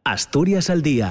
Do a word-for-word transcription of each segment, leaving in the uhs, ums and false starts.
Asturias al día.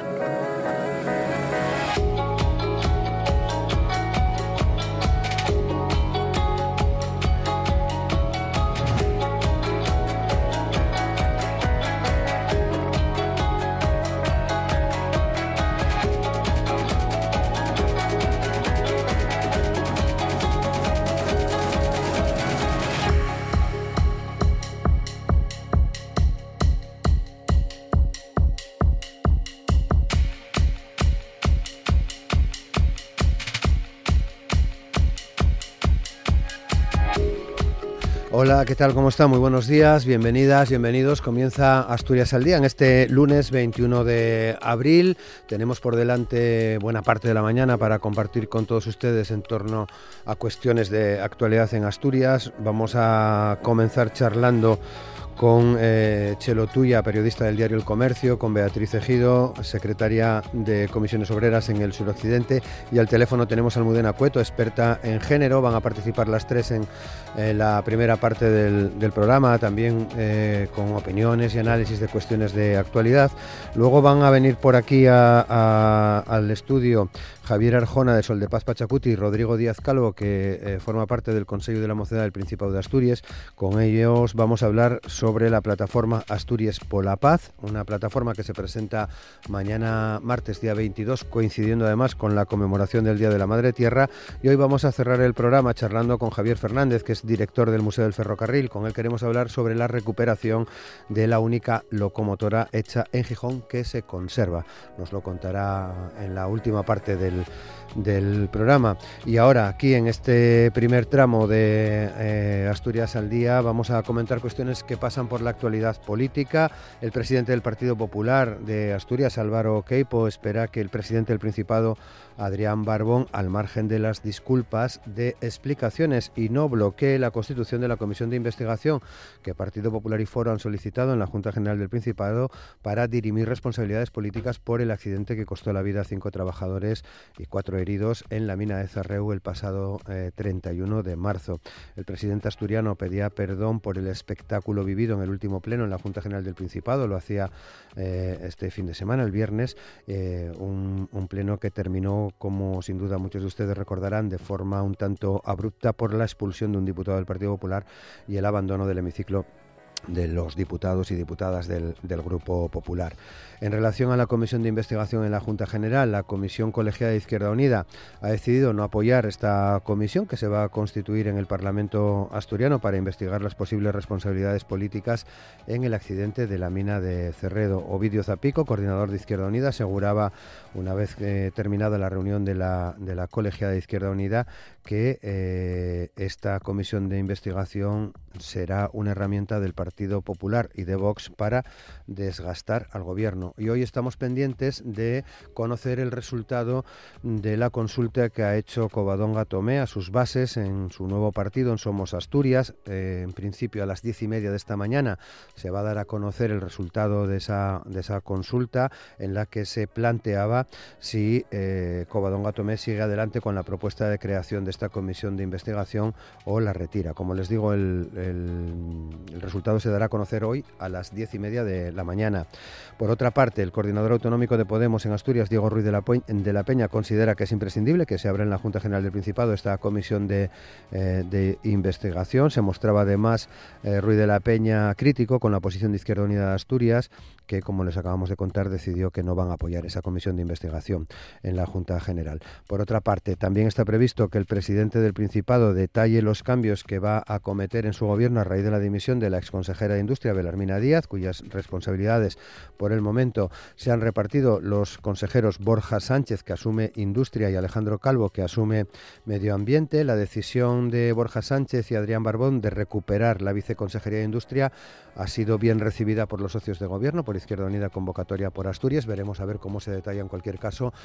Hola, ¿qué tal? ¿Cómo está? Muy buenos días, bienvenidas, bienvenidos. Comienza Asturias al día en este lunes veintiuno de abril. Tenemos por delante buena parte de la mañana para compartir con todos ustedes en torno a cuestiones de actualidad en Asturias. Vamos a comenzar charlando con eh, Chelo Tuya, periodista del diario El Comercio, con Beatriz Ejido, secretaria de Comisiones Obreras en el suroccidente, y al teléfono tenemos a Almudena Cueto, experta en género. Van a participar las tres en eh, la primera parte del, del programa, también eh, con opiniones y análisis de cuestiones de actualidad. Luego van a venir por aquí a, a, al estudio Javier Arjona, de Sol de Paz Pachacuti, y Rodrigo Díaz Calvo, que eh, forma parte del Consejo de la Mocedad del Principado de Asturias. Con ellos vamos a hablar sobre la plataforma Asturias pola Paz, una plataforma que se presenta mañana martes día veintidós, coincidiendo además con la conmemoración del Día de la Madre Tierra. Y hoy vamos a cerrar el programa charlando con Javier Fernández, que es director del Museo del Ferrocarril. Con él queremos hablar sobre la recuperación de la única locomotora hecha en Gijón que se conserva. Nos lo contará en la última parte del del programa. Y ahora, aquí en este primer tramo de eh, Asturias al día, vamos a comentar cuestiones que pasan por la actualidad política. El presidente del Partido Popular de Asturias, Álvaro Queipo, espera que el presidente del Principado, Adrián Barbón, al margen de las disculpas, dé explicaciones y no bloquee la constitución de la comisión de investigación que Partido Popular y Foro han solicitado en la Junta General del Principado para dirimir responsabilidades políticas por el accidente que costó la vida a cinco trabajadores y cuatro heridos en la mina de Zarreu el pasado eh, treinta y uno de marzo. El presidente asturiano pedía perdón por el espectáculo vivido en el último pleno en la Junta General del Principado. Lo hacía eh, este fin de semana, el viernes, eh, un, un pleno que terminó, como sin duda muchos de ustedes recordarán, de forma un tanto abrupta por la expulsión de un diputado del Partido Popular y el abandono del hemiciclo de los diputados y diputadas del, del Grupo Popular. En relación a la comisión de investigación en la Junta General, la Comisión Colegiada de Izquierda Unida ha decidido no apoyar esta comisión que se va a constituir en el Parlamento asturiano para investigar las posibles responsabilidades políticas en el accidente de la mina de Cerredo. Ovidio Zapico, coordinador de Izquierda Unida, aseguraba, una vez eh, terminada la reunión de la, de la Colegiada de Izquierda Unida, que eh, esta comisión de investigación será una herramienta del Partido Popular y de Vox para desgastar al gobierno. Y hoy estamos pendientes de conocer el resultado de la consulta que ha hecho Covadonga Tomé a sus bases en su nuevo partido, en Somos Asturias. Eh, en principio a las diez y media de esta mañana se va a dar a conocer el resultado de esa, de esa consulta, en la que se planteaba si eh, Covadonga Tomé sigue adelante con la propuesta de creación de esta comisión de investigación o la retira. Como les digo, el, el, el resultado se dará a conocer hoy a las diez y media de la mañana. Por otra parte, el coordinador autonómico de Podemos en Asturias, Diego Ruiz de la, Pe- de la Peña, considera que es imprescindible que se abra en la Junta General del Principado esta comisión de, eh, de investigación. Se mostraba además eh, Ruiz de la Peña crítico con la posición de Izquierda Unida de Asturias, que, como les acabamos de contar, decidió que no van a apoyar esa comisión de investigación en la Junta General. Por otra parte, también está previsto que el presidente del Principado detalle los cambios que va a acometer en su gobierno a raíz de la dimisión de la exconsejera de Industria, Belarmina Díaz, cuyas responsabilidades por el momento se han repartido los consejeros Borja Sánchez, que asume Industria, y Alejandro Calvo, que asume Medio Ambiente. La decisión de Borja Sánchez y Adrián Barbón de recuperar la viceconsejería de Industria ha sido bien recibida por los socios de gobierno, por Izquierda Unida, convocatoria por Asturias. Veremos a ver cómo se detalla en cualquier caso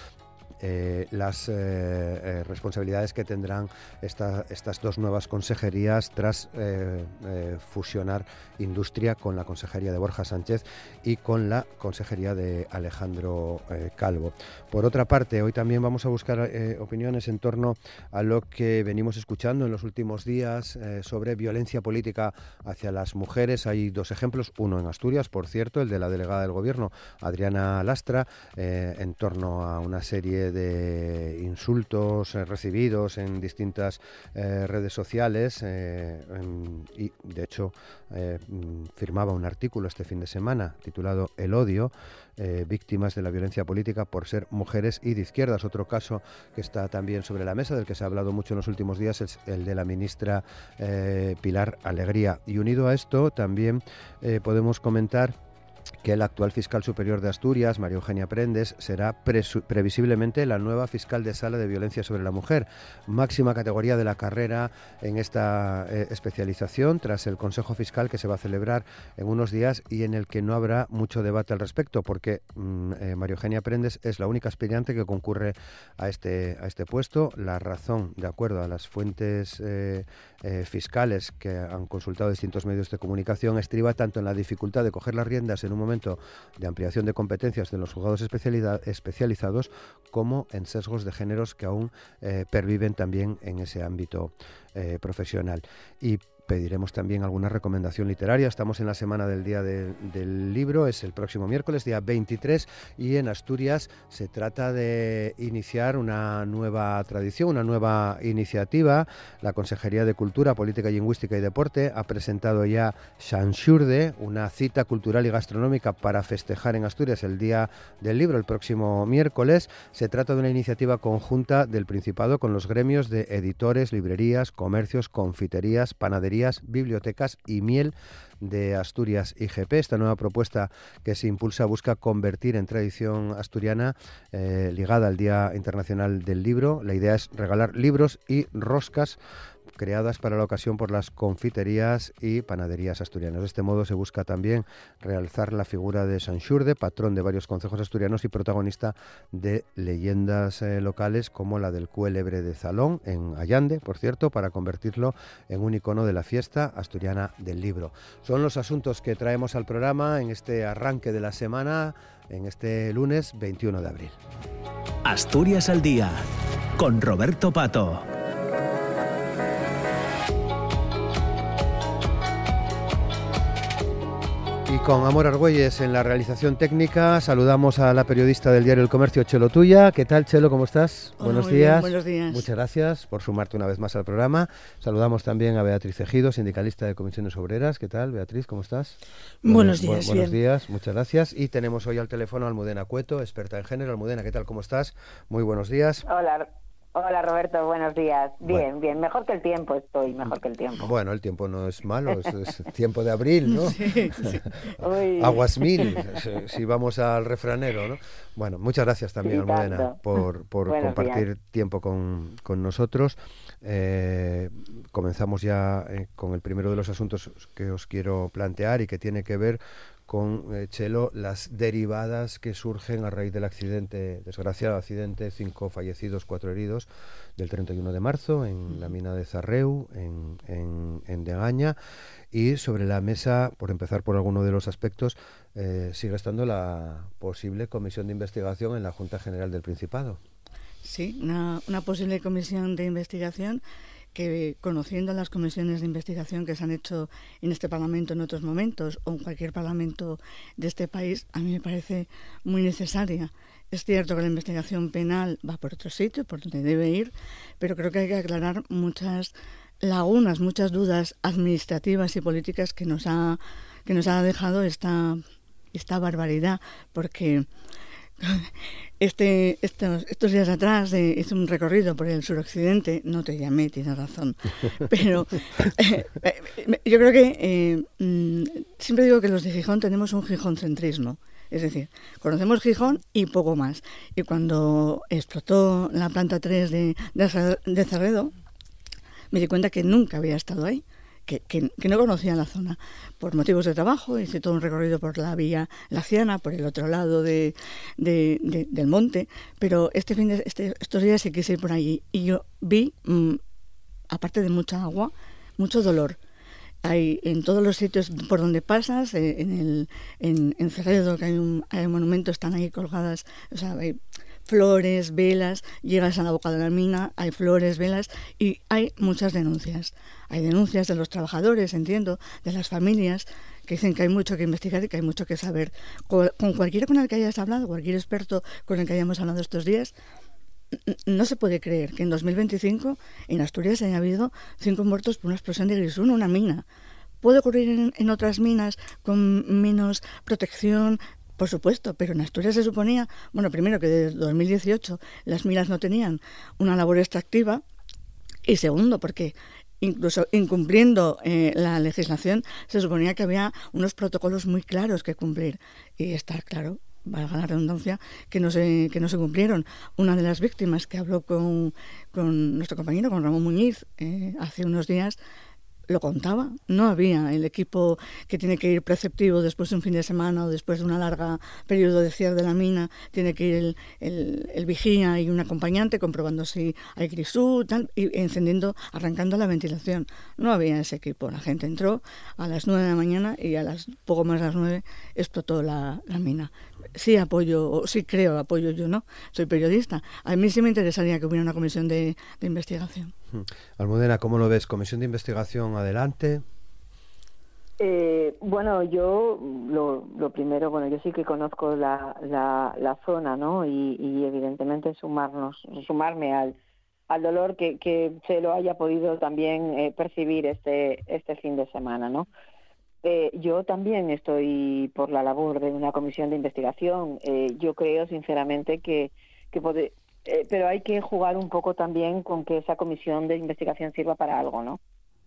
eh, las eh, eh, responsabilidades que tendrán esta, estas dos nuevas consejerías tras eh, eh, fusionar Industria con la consejería de Borja Sánchez y con la consejería de Alejandro eh, Calvo. Por otra parte, hoy también vamos a buscar eh, opiniones en torno a lo que venimos escuchando en los últimos días eh, sobre violencia política hacia las mujeres. Hay dos ejemplos, uno en Asturias, por cierto, el de la delegada del Gobierno, Adriana Lastra, eh, en torno a una serie de insultos eh, recibidos en distintas eh, redes sociales eh, en, y, de hecho, eh, firmaba un artículo este fin de semana titulado El odio, eh, víctimas de la violencia política por ser mujeres y de izquierdas. Otro caso que está también sobre la mesa, del que se ha hablado mucho en los últimos días, es el de la ministra eh, Pilar Alegría. Y unido a esto, también eh, podemos comentar que el actual fiscal superior de Asturias, María Eugenia Prendes, será presu- previsiblemente la nueva fiscal de sala de violencia sobre la mujer, máxima categoría de la carrera en esta eh, especialización, tras el Consejo Fiscal que se va a celebrar en unos días y en el que no habrá mucho debate al respecto, porque mmm, eh, María Eugenia Prendes es la única aspirante que concurre a este, a este puesto. La razón, de acuerdo a las fuentes eh, eh, fiscales que han consultado distintos medios de comunicación, estriba tanto en la dificultad de coger las riendas en un momento de ampliación de competencias de los juzgados especializados, como en sesgos de géneros que aún eh, perviven también en ese ámbito eh, profesional. Y pediremos también alguna recomendación literaria. Estamos en la semana del Día de, del Libro, es el próximo miércoles, día veintitrés, y en Asturias se trata de iniciar una nueva tradición, una nueva iniciativa. La Consejería de Cultura, Política Lingüística y Deporte ha presentado ya Xanxurde, una cita cultural y gastronómica para festejar en Asturias el Día del Libro el próximo miércoles. Se trata de una iniciativa conjunta del Principado con los gremios de editores, librerías, comercios, confiterías, panaderías, bibliotecas y miel de Asturias I G P. Esta nueva propuesta que se impulsa busca convertir en tradición asturiana eh, ligada al Día Internacional del Libro. La idea es regalar libros y roscas creadas para la ocasión por las confiterías y panaderías asturianas. De este modo se busca también realzar la figura de Xanxurde, patrón de varios concejos asturianos y protagonista de leyendas eh, locales como la del cuélebre de Zalón, en Allande, por cierto, para convertirlo en un icono de la fiesta asturiana del libro. Son los asuntos que traemos al programa en este arranque de la semana, en este lunes veintiuno de abril. Asturias al día, con Roberto Pato. Y con Amor Argüelles en la realización técnica, saludamos a la periodista del diario El Comercio, Chelo Tuya. ¿Qué tal, Chelo? ¿Cómo estás? Hola, buenos muy días. Bien, buenos días. Muchas gracias por sumarte una vez más al programa. Saludamos también a Beatriz Ejido, sindicalista de Comisiones Obreras. ¿Qué tal, Beatriz? ¿Cómo estás? Buenos Bueno, días, bu- Buenos bien. días, muchas gracias. Y tenemos hoy al teléfono a Almudena Cueto, experta en género. Almudena, ¿qué tal? ¿Cómo estás? Muy buenos días. Hola, hola Roberto, buenos días. Bien, Bueno. bien, mejor que el tiempo estoy, mejor que el tiempo. Bueno, el tiempo no es malo, es, es tiempo de abril, ¿no? Sí, sí. Uy. Aguas mil, si, si vamos al refranero, ¿no? Bueno, muchas gracias también, Sí, Almudena, tanto. por, por Buenos compartir días. tiempo con, con nosotros. Eh, comenzamos ya eh, con el primero de los asuntos que os quiero plantear y que tiene que ver con, eh, Chelo, las derivadas que surgen a raíz del accidente, desgraciado accidente, cinco fallecidos, cuatro heridos, del treinta y uno de marzo en la mina de Zarreu, en, en, en Degaña. Y sobre la mesa, por empezar por alguno de los aspectos, eh, sigue estando la posible comisión de investigación en la Junta General del Principado. Sí, una, una posible comisión de investigación que, conociendo las comisiones de investigación que se han hecho en este Parlamento en otros momentos o en cualquier Parlamento de este país, a mí me parece muy necesaria. Es cierto que la investigación penal va por otro sitio, por donde debe ir, pero creo que hay que aclarar muchas lagunas, muchas dudas administrativas y políticas que nos ha, que nos ha dejado esta, esta barbaridad, porque Este, estos, estos días atrás eh, hice un recorrido por el suroccidente, no te llamé, tienes razón, pero eh, eh, yo creo que eh, mm, siempre digo que los de Gijón tenemos un gijoncentrismo, es decir, conocemos Gijón y poco más. Y cuando explotó la planta tres de, de, de Zarredo, me di cuenta que nunca había estado ahí. que, que, que no conocían la zona. Por motivos de trabajo hice todo un recorrido por la vía Laciana, por el otro lado de, de, de, del monte, pero este fin de, este, estos días sí quise ir por allí y yo vi, mmm, aparte de mucha agua, mucho dolor. Hay en todos los sitios por donde pasas, eh, en el en, en Cerredo, que hay un, hay un monumento, están ahí colgadas, o sea, hay flores, velas, llegas a la boca de la mina, hay flores, velas, y hay muchas denuncias. Hay denuncias de los trabajadores, entiendo, de las familias, que dicen que hay mucho que investigar y que hay mucho que saber. Con, con cualquiera con el que hayas hablado, cualquier experto con el que hayamos hablado estos días, no se puede creer que en dos mil veinticinco en Asturias haya habido cinco muertos por una explosión de grisú en una mina. ¿Puede ocurrir en, en otras minas con menos protección? Por supuesto, pero en Asturias se suponía, bueno, primero que desde dos mil dieciocho las minas no tenían una labor extractiva, y segundo porque incluso incumpliendo eh, la legislación se suponía que había unos protocolos muy claros que cumplir, y está claro, valga la redundancia, que no se que no se cumplieron. Una de las víctimas que habló con, con nuestro compañero, con Ramón Muñiz, eh, hace unos días, lo contaba. No había el equipo que tiene que ir preceptivo después de un fin de semana o después de una larga periodo de cierre de la mina. Tiene que ir el, el, el vigía y un acompañante comprobando si hay grisú, tal, y encendiendo, arrancando la ventilación. No había ese equipo. La gente entró a las nueve de la mañana y a las poco más de las nueve explotó la, la mina. Sí apoyo, o sí creo, apoyo yo, ¿no? Soy periodista. A mí sí me interesaría que hubiera una comisión de, de investigación. Almudena, ¿cómo lo ves? ¿Comisión de investigación adelante? Eh, bueno, yo lo, lo primero, bueno, yo sí que conozco la, la, la zona, ¿no? Y, y evidentemente sumarnos, sumarme al, al dolor que, que se lo haya podido también eh, percibir este, este fin de semana, ¿no? Eh, yo también estoy por la labor de una comisión de investigación. Eh, yo creo sinceramente que, que puede, eh, pero hay que jugar un poco también con que esa comisión de investigación sirva para algo, ¿no?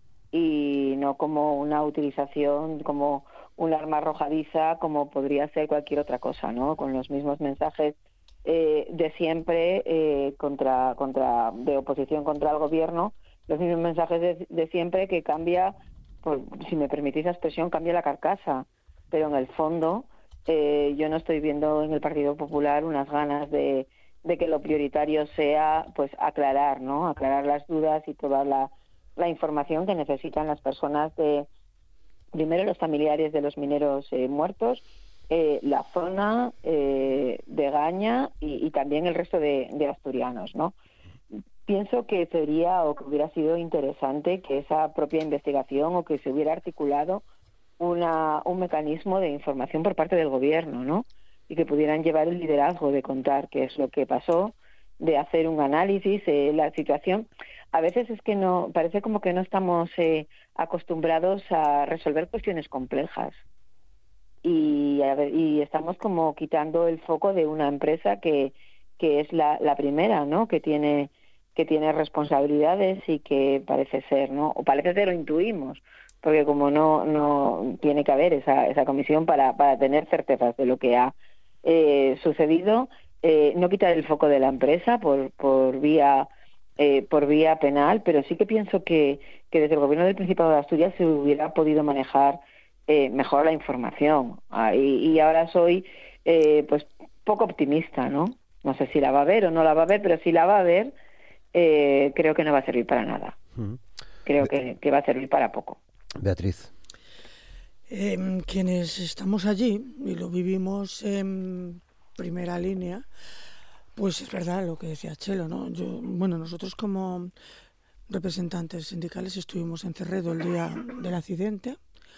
Y no como una utilización, como un arma arrojadiza, como podría ser cualquier otra cosa, ¿no? Con los mismos mensajes eh, de siempre eh, contra, contra, de oposición contra el gobierno, los mismos mensajes de, de siempre que cambia. Por, si me permitís la expresión, cambia la carcasa, pero en el fondo eh, yo no estoy viendo en el Partido Popular unas ganas de, de que lo prioritario sea pues aclarar, ¿no? Aclarar las dudas y toda la, la información que necesitan las personas de, primero los familiares de los mineros eh, muertos, eh, la zona eh, de Gaña y, y también el resto de, de asturianos, ¿no? Pienso que sería o que hubiera sido interesante que esa propia investigación o que se hubiera articulado una, un mecanismo de información por parte del gobierno, ¿no? Y que pudieran llevar el liderazgo de contar qué es lo que pasó, de hacer un análisis, eh, la situación. A veces es que no, parece como que no estamos eh, acostumbrados a resolver cuestiones complejas. Y, a ver, y estamos como quitando el foco de una empresa que, que es la, la primera, ¿no? Que tiene que tiene responsabilidades y que parece ser, ¿no? O parece ser o intuimos, porque como no no tiene que haber esa esa comisión para para tener certezas de lo que ha eh, sucedido, eh, no quitar el foco de la empresa por por vía eh, por vía penal, pero sí que pienso que que desde el gobierno del Principado de Asturias se hubiera podido manejar eh, mejor la información. Ah, y, y ahora soy eh, pues poco optimista, ¿no? No sé si la va a haber o no la va a haber, pero si la va a haber, Eh, creo que no va a servir para nada. Uh-huh. Creo que, que va a servir para poco. Beatriz. Eh, quienes estamos allí y lo vivimos en primera línea, pues es verdad lo que decía Chelo, ¿no? Yo, bueno, nosotros como representantes sindicales estuvimos en Cerredo el día del accidente.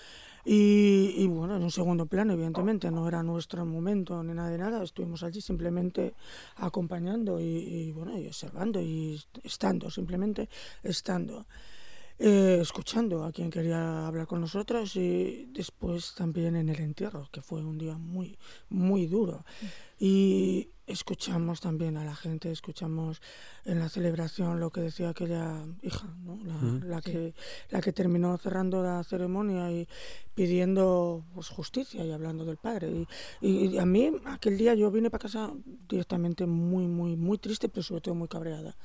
Y, y bueno, en un segundo plano, evidentemente, no era nuestro momento ni nada de nada, estuvimos allí simplemente acompañando y, y bueno, y observando y estando, simplemente estando, eh, escuchando a quien quería hablar con nosotros y después también en el entierro, que fue un día muy, muy duro. Y escuchamos también a la gente, escuchamos en la celebración lo que decía aquella hija, ¿no? la, mm, la, sí. que, la que terminó cerrando la ceremonia y pidiendo pues, justicia y hablando del padre. Y, y, y a mí aquel día yo vine para casa directamente muy, muy, muy triste, pero sobre todo muy cabreada.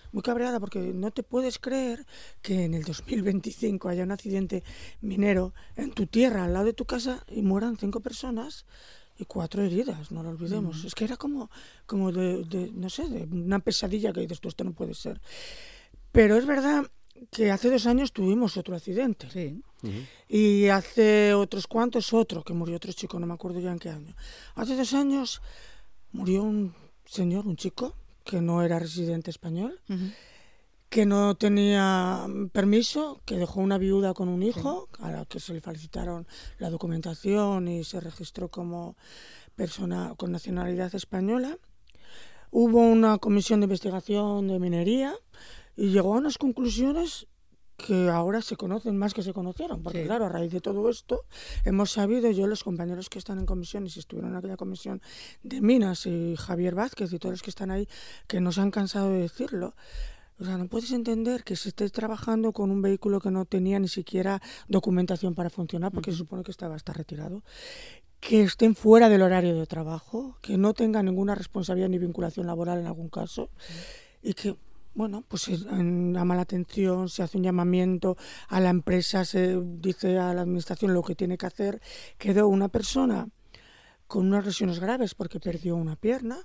muy cabreada porque no te puedes creer que en el dos mil veinticinco haya un accidente minero en tu tierra, al lado de tu casa, y mueran cinco personas y cuatro heridas, no lo olvidemos. Mm. Es que era como, como de, de, no sé, de una pesadilla que dices tú, esto no puede ser. Pero es verdad que hace dos años tuvimos otro accidente. Sí. Uh-huh. Y hace otros cuantos otro, que murió otro chico, no me acuerdo ya en qué año. Hace dos años murió un señor, un chico, que no era residente español, uh-huh. que no tenía permiso, que dejó una viuda con un hijo, sí. a la que se le facilitaron la documentación y se registró como persona con nacionalidad española. Hubo una comisión de investigación de minería y llegó a unas conclusiones que ahora se conocen más que se conocieron, porque sí. claro, a raíz de todo esto hemos sabido, yo, los compañeros que están en comisiones y estuvieron en aquella comisión de Minas, y Javier Vázquez y todos los que están ahí, que no se han cansado de decirlo. O sea, no puedes entender que se esté trabajando con un vehículo que no tenía ni siquiera documentación para funcionar, porque uh-huh. se supone que estaba hasta retirado, que estén fuera del horario de trabajo, que no tengan ninguna responsabilidad ni vinculación laboral en algún caso, uh-huh. y que bueno, pues se llama la atención, se hace un llamamiento a la empresa, se dice a la administración lo que tiene que hacer. Quedó una persona con unas lesiones graves porque perdió una pierna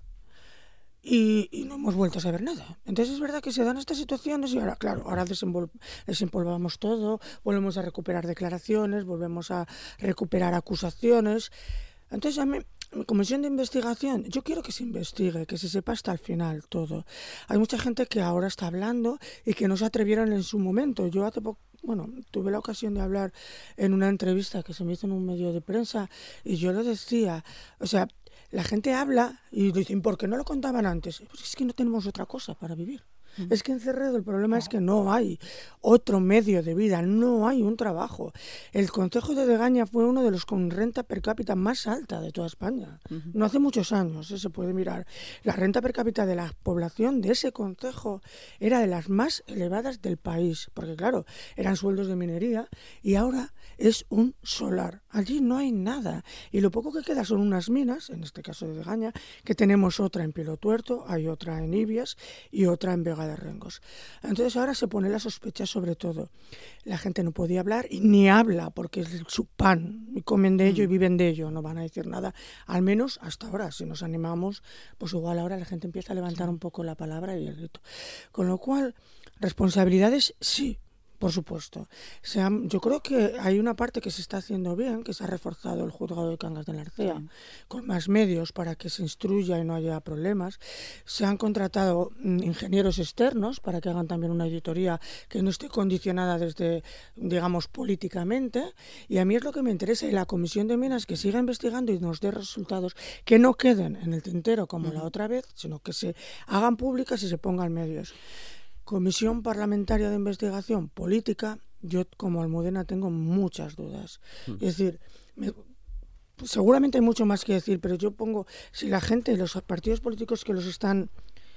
y, y no hemos vuelto a saber nada. Entonces es verdad que se dan estas situaciones y ahora, claro, ahora desenvol- desempolvamos todo, volvemos a recuperar declaraciones, volvemos a recuperar acusaciones. Entonces a mí... Comisión de investigación, yo quiero que se investigue, que se sepa hasta el final todo. Hay mucha gente que ahora está hablando y que no se atrevieron en su momento. Yo hace poco, bueno, tuve la ocasión de hablar en una entrevista que se me hizo en un medio de prensa y yo lo decía, o sea, la gente habla y dicen, ¿por qué no lo contaban antes? Pues es que no tenemos otra cosa para vivir. Mm. Es que en Cerredo el problema es que no hay otro medio de vida, no hay un trabajo. El concejo de Degaña fue uno de los con renta per cápita más alta de toda España. Uh-huh. No hace muchos años, ¿eh? Se puede mirar. La renta per cápita de la población de ese concejo era de las más elevadas del país, porque claro, eran sueldos de minería y ahora es un solar. Allí no hay nada. Y lo poco que queda son unas minas, en este caso de Degaña, que tenemos otra en Pilotuerto, hay otra en Ibias y otra en Vega de Rengos. Entonces ahora se pone la sospecha sobre todo. La gente no podía hablar y ni habla porque es su pan, y comen de ello y viven de ello, no van a decir nada, al menos hasta ahora. Si nos animamos, pues igual ahora la gente empieza a levantar un poco la palabra y el grito. Con lo cual, responsabilidades sí, por supuesto. Se han, yo creo que hay una parte que se está haciendo bien, que se ha reforzado el juzgado de Cangas de la Narcea, sí. con más medios para que se instruya y no haya problemas. Se han contratado ingenieros externos para que hagan también una auditoría que no esté condicionada desde, digamos, políticamente. Y a mí es lo que me interesa, y la Comisión de Minas que siga investigando y nos dé resultados que no queden en el tintero como uh-huh. la otra vez, sino que se hagan públicas y se pongan medios. Comisión Parlamentaria de Investigación Política, yo como Almudena tengo muchas dudas. Mm. Es decir, me, pues seguramente hay mucho más que decir, pero yo pongo, si la gente, los partidos políticos que los están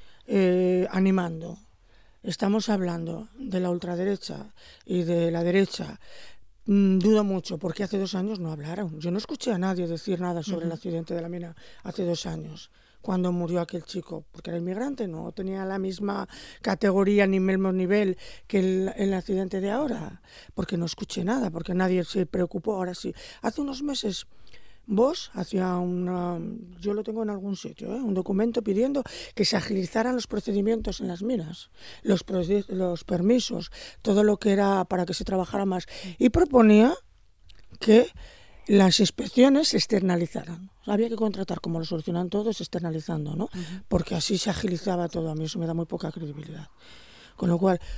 eh, animando, estamos hablando de la ultraderecha y de la derecha, mmm, dudo mucho, porque hace dos años no hablaron. Yo no escuché a nadie decir nada sobre uh-huh. el accidente de la mina hace dos años. Cuando murió aquel chico, porque era inmigrante, no tenía la misma categoría ni el mismo nivel que el, el accidente de ahora, porque no escuché nada, porque nadie se preocupó. Ahora sí, hace unos meses Vox hacía una, yo lo tengo en algún sitio, ¿eh? un documento pidiendo que se agilizaran los procedimientos en las minas, los, los permisos, todo lo que era para que se trabajara más, y proponía que las inspecciones se externalizaran. Había que contratar, como lo solucionan todos, externalizando, ¿no? Uh-huh. Porque así se agilizaba todo. A mí eso me da muy poca credibilidad. Con lo cual,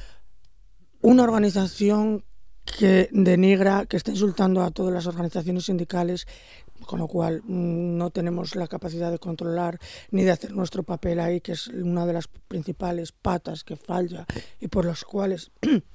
una organización que denigra, que está insultando a todas las organizaciones sindicales, con lo cual no tenemos la capacidad de controlar ni de hacer nuestro papel ahí, que es una de las principales patas que falla y por las cuales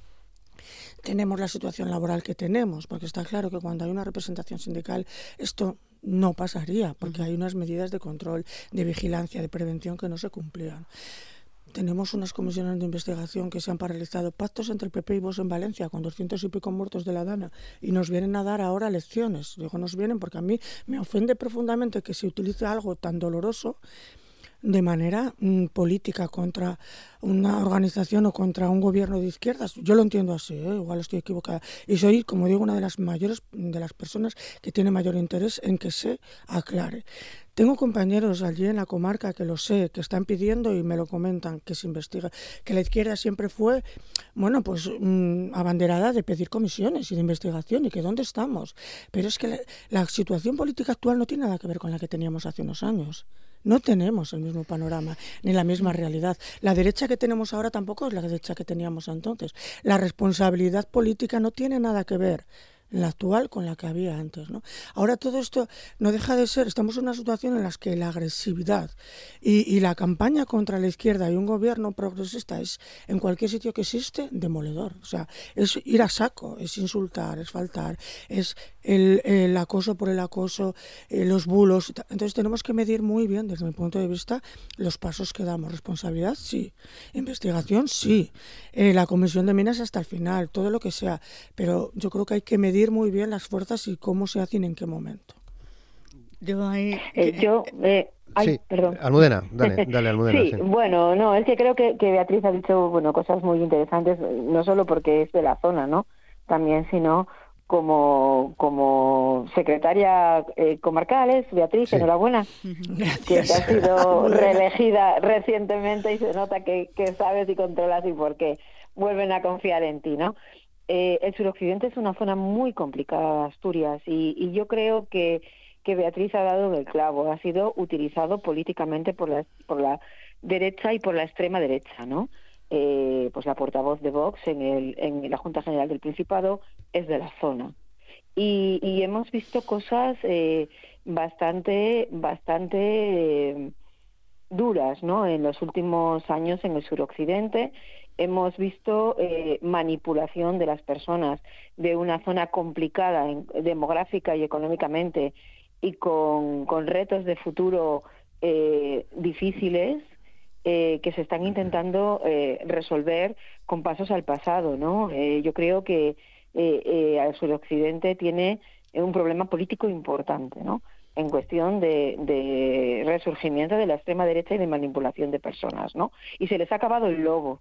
tenemos la situación laboral que tenemos, porque está claro que cuando hay una representación sindical esto no pasaría, porque uh-huh. hay unas medidas de control, de vigilancia, de prevención que no se cumplían. Tenemos unas comisiones de investigación que se han paralizado, pactos entre el P P y Vox en Valencia, con doscientos y pico muertos de la Dana, y nos vienen a dar ahora lecciones. Digo, nos vienen porque a mí me ofende profundamente que se utilice algo tan doloroso de manera mm, política contra una organización o contra un gobierno de izquierdas. Yo lo entiendo así, ¿eh? Igual estoy equivocada. Y soy, como digo, una de las mayores, de las personas que tiene mayor interés en que se aclare. Tengo compañeros allí en la comarca que lo sé, que están pidiendo y me lo comentan, que se investigue, que la izquierda siempre fue, bueno, pues mmm, abanderada de pedir comisiones y de investigación y que dónde estamos. Pero es que la, la situación política actual no tiene nada que ver con la que teníamos hace unos años. No tenemos el mismo panorama ni la misma realidad. La derecha que tenemos ahora tampoco es la derecha que teníamos entonces. La responsabilidad política no tiene nada que ver la actual con la que había antes, ¿no? Ahora todo esto no deja de ser, estamos en una situación en la que la agresividad y, y la campaña contra la izquierda y un gobierno progresista es, en cualquier sitio que existe, demoledor. O sea, es ir a saco, es insultar, es faltar, es el, el acoso por el acoso, eh, los bulos. Entonces tenemos que medir muy bien, desde mi punto de vista, los pasos que damos. Responsabilidad, sí. Investigación, sí. Eh, la comisión de minas hasta el final, todo lo que sea. Pero yo creo que hay que medir muy bien las fuerzas y cómo se hacen y en qué momento. Yo ahí... Eh, yo... Eh... Ay, sí, perdón. Almudena, dale, dale Almudena. sí, sí, bueno, no, es que creo que, que Beatriz ha dicho, bueno, cosas muy interesantes, no solo porque es de la zona, ¿no? También, sino como como secretaria eh, comarcal, Beatriz, sí. Enhorabuena, Gracias. Que te has sido reelegida recientemente y se nota que, que sabes y controlas y por qué vuelven a confiar en ti, ¿no? Eh, el suroccidente es una zona muy complicada de Asturias y, y yo creo que que Beatriz ha dado en el clavo, ha sido utilizado políticamente por la, por la derecha y por la extrema derecha, ¿no? Eh, pues la portavoz de Vox en, el, en la Junta General del Principado es de la zona. Y, y hemos visto cosas eh, bastante, bastante eh, duras, ¿no? En los últimos años en el suroccidente hemos visto eh, manipulación de las personas de una zona complicada en, demográfica y económicamente, y con, con retos de futuro eh, difíciles eh, que se están intentando eh, resolver con pasos al pasado, ¿no? Eh, yo creo que eh, eh, el suroccidente tiene un problema político importante, ¿no? En cuestión de, de resurgimiento de la extrema derecha y de manipulación de personas, ¿no? Y se les ha acabado el lobo,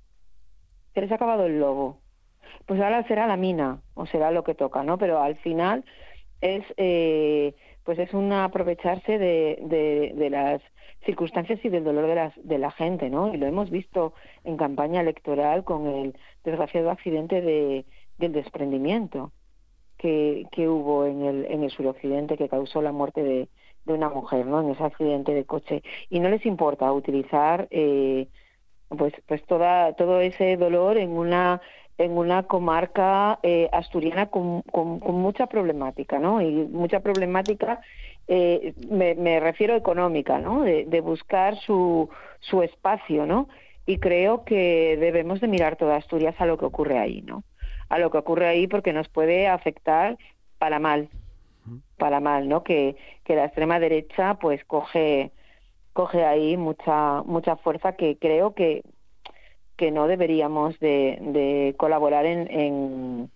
se les ha acabado el lobo. Pues ahora será la mina, o será lo que toca, ¿no? Pero al final es... Eh, pues es un aprovecharse de, de, de las circunstancias y del dolor de, las, de la gente, ¿no? Y lo hemos visto en campaña electoral con el desgraciado accidente de, del desprendimiento que, que hubo en el, en el suroccidente, que causó la muerte de, de una mujer, ¿no? En ese accidente de coche. Y no les importa utilizar eh, pues, pues toda, todo ese dolor en una... en una comarca eh, asturiana con, con, con mucha problemática, ¿no? Y mucha problemática, eh, me, me refiero económica, ¿no? De, de buscar su, su espacio, ¿no? Y creo que debemos de mirar toda Asturias a lo que ocurre ahí, ¿no? A lo que ocurre ahí, porque nos puede afectar para mal, para mal, ¿no? Que, que la extrema derecha pues coge, coge ahí mucha, mucha fuerza, que creo que que no deberíamos de, de colaborar en, en,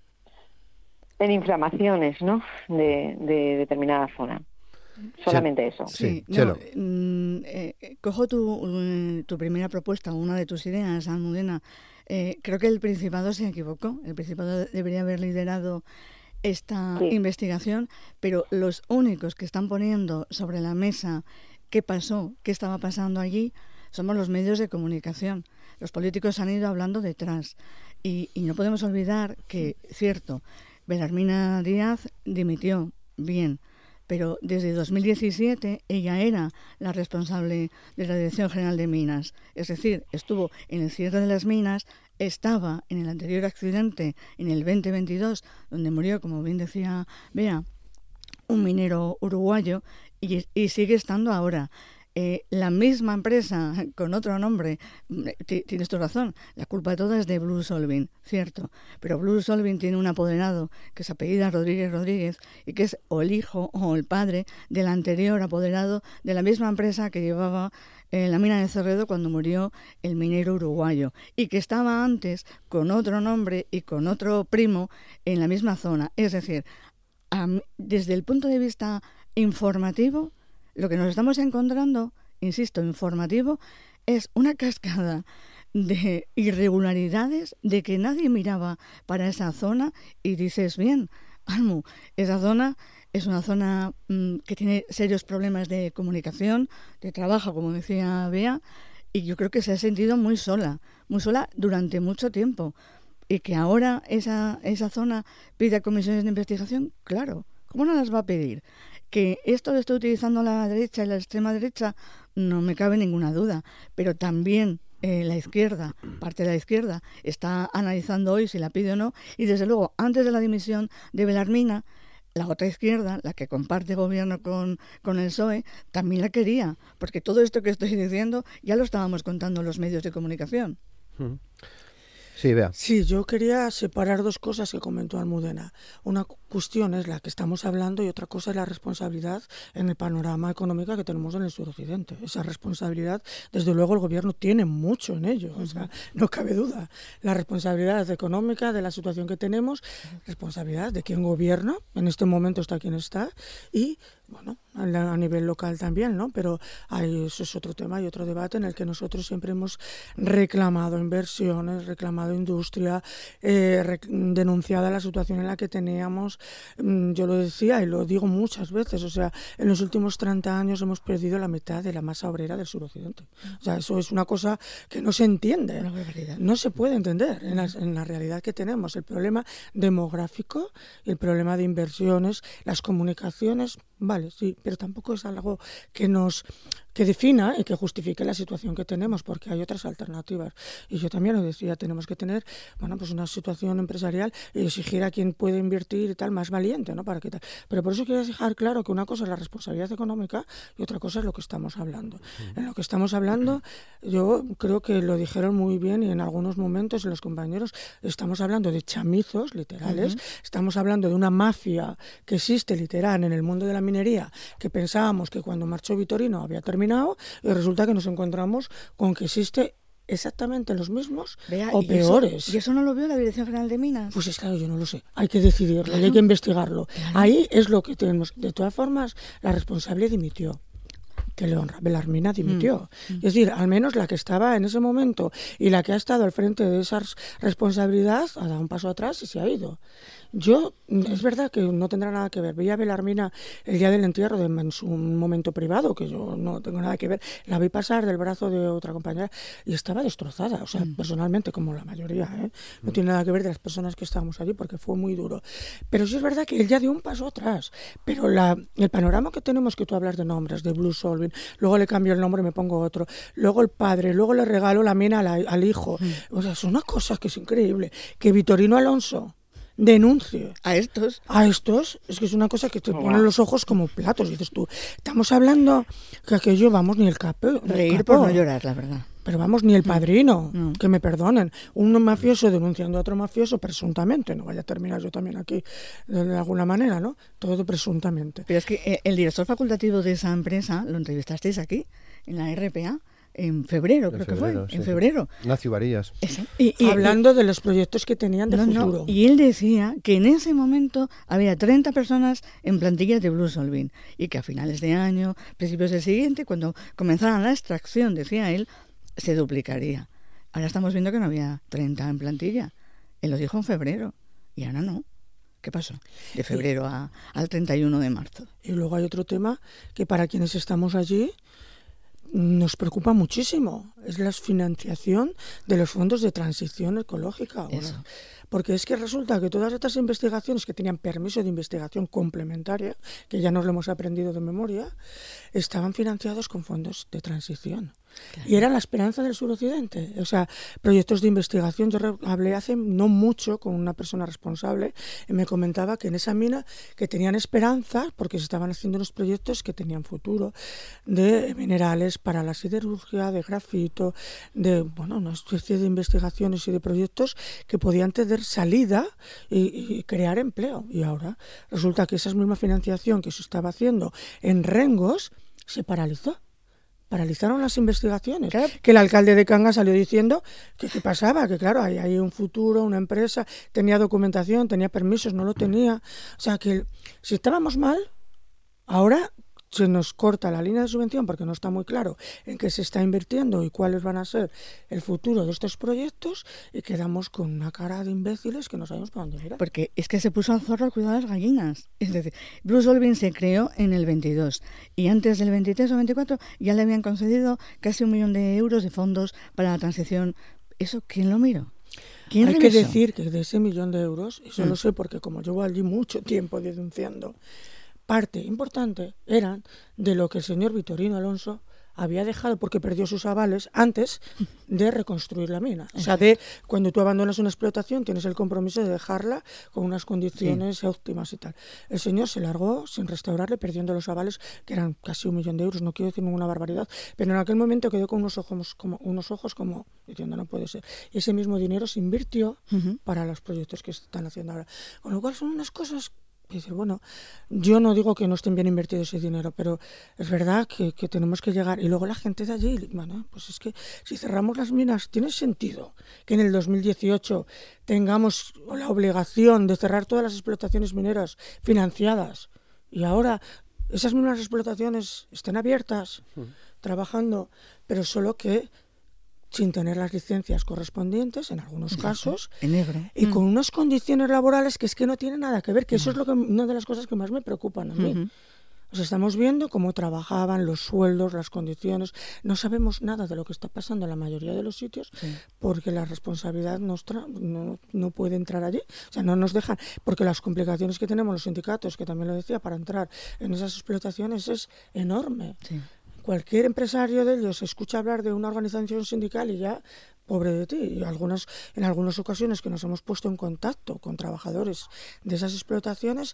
en inflamaciones, ¿no? de, de determinada zona. Solamente eso. Sí, no, eh, cojo tu, tu primera propuesta, una de tus ideas, Almudena. Eh, creo que el Principado se equivocó. El Principado debería haber liderado esta sí. investigación, pero los únicos que están poniendo sobre la mesa qué pasó, qué estaba pasando allí, somos los medios de comunicación. Los políticos han ido hablando detrás y, y no podemos olvidar que, cierto, Belarmina Díaz dimitió, bien, pero desde dos mil diecisiete ella era la responsable de la Dirección General de Minas. Es decir, estuvo en el cierre de las minas, estaba en el anterior accidente, en el veinte veintidós, donde murió, como bien decía Bea, un minero uruguayo, y, y sigue estando ahora. Eh, la misma empresa con otro nombre, t- tienes tu razón, la culpa de todo es de Blue Solving, cierto, pero Blue Solving tiene un apoderado que se apellida Rodríguez Rodríguez y que es o el hijo o el padre del anterior apoderado de la misma empresa que llevaba eh, la mina de Cerredo cuando murió el minero uruguayo y que estaba antes con otro nombre y con otro primo en la misma zona. Es decir, a, desde el punto de vista informativo, lo que nos estamos encontrando, insisto, informativo, es una cascada de irregularidades, de que nadie miraba para esa zona y dices, bien, Almu, esa zona es una zona mmm, que tiene serios problemas de comunicación, de trabajo, como decía Bea, y yo creo que se ha sentido muy sola, muy sola durante mucho tiempo. Y que ahora esa, esa zona pida comisiones de investigación, claro, ¿cómo no las va a pedir? Que esto lo está utilizando la derecha y la extrema derecha, no me cabe ninguna duda, pero también eh, la izquierda, parte de la izquierda, está analizando hoy si la pide o no, y desde luego, antes de la dimisión de Belarmina, la otra izquierda, la que comparte gobierno con, con el P S O E, también la quería, porque todo esto que estoy diciendo ya lo estábamos contando en los medios de comunicación. Sí, Bea. Sí, yo quería separar dos cosas que comentó Almudena. Una cuestión es la que estamos hablando y otra cosa es la responsabilidad en el panorama económico que tenemos en el suroccidente. Esa responsabilidad, desde luego, el gobierno tiene mucho en ello, o sea, no cabe duda. La responsabilidad económica de la situación que tenemos, responsabilidad de quien gobierna, en este momento está quien está, y bueno, a nivel local también, ¿no? Pero hay, eso es otro tema y otro debate en el que nosotros siempre hemos reclamado inversiones, reclamado industria, eh, rec- denunciada la situación en la que teníamos. Yo lo decía y lo digo muchas veces, o sea, en los últimos treinta años hemos perdido la mitad de la masa obrera del suroccidente. O sea, eso es una cosa que no se entiende, no se puede entender en la, en la realidad que tenemos. El problema demográfico, el problema de inversiones, las comunicaciones, vale, sí, pero tampoco es algo que nos que defina y que justifique la situación que tenemos, porque hay otras alternativas. Y yo también lo decía, tenemos que tener, bueno, pues una situación empresarial y exigir a quien puede invertir y tal más valiente, ¿no? Para que tal. Pero por eso quiero dejar claro que una cosa es la responsabilidad económica y otra cosa es lo que estamos hablando. Uh-huh. En lo que estamos hablando, yo creo que lo dijeron muy bien y en algunos momentos los compañeros, estamos hablando de chamizos literales, uh-huh. Estamos hablando de una mafia que existe literal en el mundo de la minería, que pensábamos que cuando marchó Vitorino había terminado y resulta que nos encontramos con que existe exactamente los mismos Vea, o ¿y peores. Eso, ¿Y eso no lo vio la Dirección General de Minas? Pues es claro, yo no lo sé. Hay que decidirlo, claro. Y hay que investigarlo. Claro. Ahí es lo que tenemos. De todas formas, la responsable dimitió. Que le honra. Belarmina dimitió. Mm. Es decir, al menos la que estaba en ese momento y la que ha estado al frente de esa responsabilidad ha dado un paso atrás y se ha ido. Yo, es verdad que no tendrá nada que ver. Veía a Belarmina el día del entierro de, en su momento privado, que yo no tengo nada que ver. La vi pasar del brazo de otra compañera y estaba destrozada. O sea, mm. personalmente, como la mayoría, ¿eh? No mm. tiene nada que ver de las personas que estábamos allí porque fue muy duro. Pero sí es verdad que él ya dio un paso atrás. Pero la, el panorama que tenemos, que tú hablas de nombres, de Blue Solving, luego le cambio el nombre y me pongo otro, luego el padre, luego le regalo la mina al, al hijo. Mm. O sea, son unas cosas que es increíble. Que Vitorino Alonso denuncie a estos a estos es que es una cosa que te oh, pone wow. los ojos como platos. Y dices tú, estamos hablando que aquello, vamos, ni el capó reír por no llorar, la verdad, pero vamos, ni el padrino, no. que me perdonen, un mafioso denunciando a otro mafioso presuntamente, no vaya a terminar yo también aquí de, de alguna manera, ¿no? Todo presuntamente. Pero es que el director facultativo de esa empresa lo entrevistasteis aquí en la R P A en febrero, creo febrero, que fue, sí, en febrero. Ignacio Varillas. Y, y, Hablando y, de los proyectos que tenían de no, futuro. No, y él decía que en ese momento había treinta personas en plantillas de Blue Solving y que a finales de año, principios del siguiente, cuando comenzaran la extracción, decía él, se duplicaría. Ahora estamos viendo que no había treinta en plantilla. Él lo dijo en febrero y ahora no. ¿Qué pasó? De febrero a, al treinta y uno de marzo. Y luego hay otro tema que para quienes estamos allí nos preocupa muchísimo, es la financiación de los fondos de transición ecológica. Bueno, porque es que resulta que todas estas investigaciones que tenían permiso de investigación complementaria, que ya nos lo hemos aprendido de memoria, estaban financiados con fondos de transición. Claro. Y era la esperanza del suroccidente. O sea, proyectos de investigación. Yo hablé hace no mucho con una persona responsable y me comentaba que en esa mina que tenían esperanza, porque se estaban haciendo unos proyectos que tenían futuro, de minerales para la siderurgia, de grafito, de bueno, una especie de investigaciones y de proyectos que podían tener salida y, y crear empleo. Y ahora resulta que esa misma financiación que se estaba haciendo en Rengos se paralizó. Paralizaron las investigaciones, claro. Que el alcalde de Cangas salió diciendo que qué pasaba, que claro, hay, hay un futuro, una empresa, tenía documentación, tenía permisos, no lo tenía. O sea, que si estábamos mal, ahora se nos corta la línea de subvención porque no está muy claro en qué se está invirtiendo y cuáles van a ser el futuro de estos proyectos, y quedamos con una cara de imbéciles que no sabemos para dónde ir. Porque es que se puso al zorro a cuidar a las gallinas. Es decir, Bruce Olvin se creó en el veintidós y antes del veintitrés o veinticuatro ya le habían concedido casi un millón de euros de fondos para la transición. ¿Eso quién lo miró? ¿Quién Hay revisó? que decir que de ese millón de euros, eso Mm. lo sé porque como llevo allí mucho tiempo denunciando, parte importante eran de lo que el señor Vitorino Alonso había dejado porque perdió sus avales antes de reconstruir la mina. O sea, de cuando tú abandonas una explotación tienes el compromiso de dejarla con unas condiciones sí. óptimas y tal. El señor se largó sin restaurarle, perdiendo los avales, que eran casi un millón de euros, no quiero decir ninguna barbaridad, pero en aquel momento quedó con unos ojos como, unos ojos como diciendo no puede ser. Y ese mismo dinero se invirtió uh-huh. para los proyectos que están haciendo ahora. Con lo cual son unas cosas... Dice, bueno, yo no digo que no estén bien invertido ese dinero, pero es verdad que, que tenemos que llegar. Y luego la gente de allí, bueno, pues es que si cerramos las minas, ¿tiene sentido que en el dos mil dieciocho tengamos la obligación de cerrar todas las explotaciones mineras financiadas y ahora esas mismas explotaciones estén abiertas, uh-huh. trabajando, pero solo que sin tener las licencias correspondientes, en algunos casos, en negro. y mm. con unas condiciones laborales que es que no tienen nada que ver, que eso es lo que una de las cosas que más me preocupan a mí. Uh-huh. O sea, estamos viendo cómo trabajaban, los sueldos, las condiciones. No sabemos nada de lo que está pasando en la mayoría de los sitios sí. porque la responsabilidad nuestra no, no puede entrar allí. O sea, no nos dejan, porque las complicaciones que tenemos los sindicatos, que también lo decía, para entrar en esas explotaciones es enorme. Sí. Cualquier empresario de ellos escucha hablar de una organización sindical y ya, pobre de ti. Y algunas, en algunas ocasiones que nos hemos puesto en contacto con trabajadores de esas explotaciones,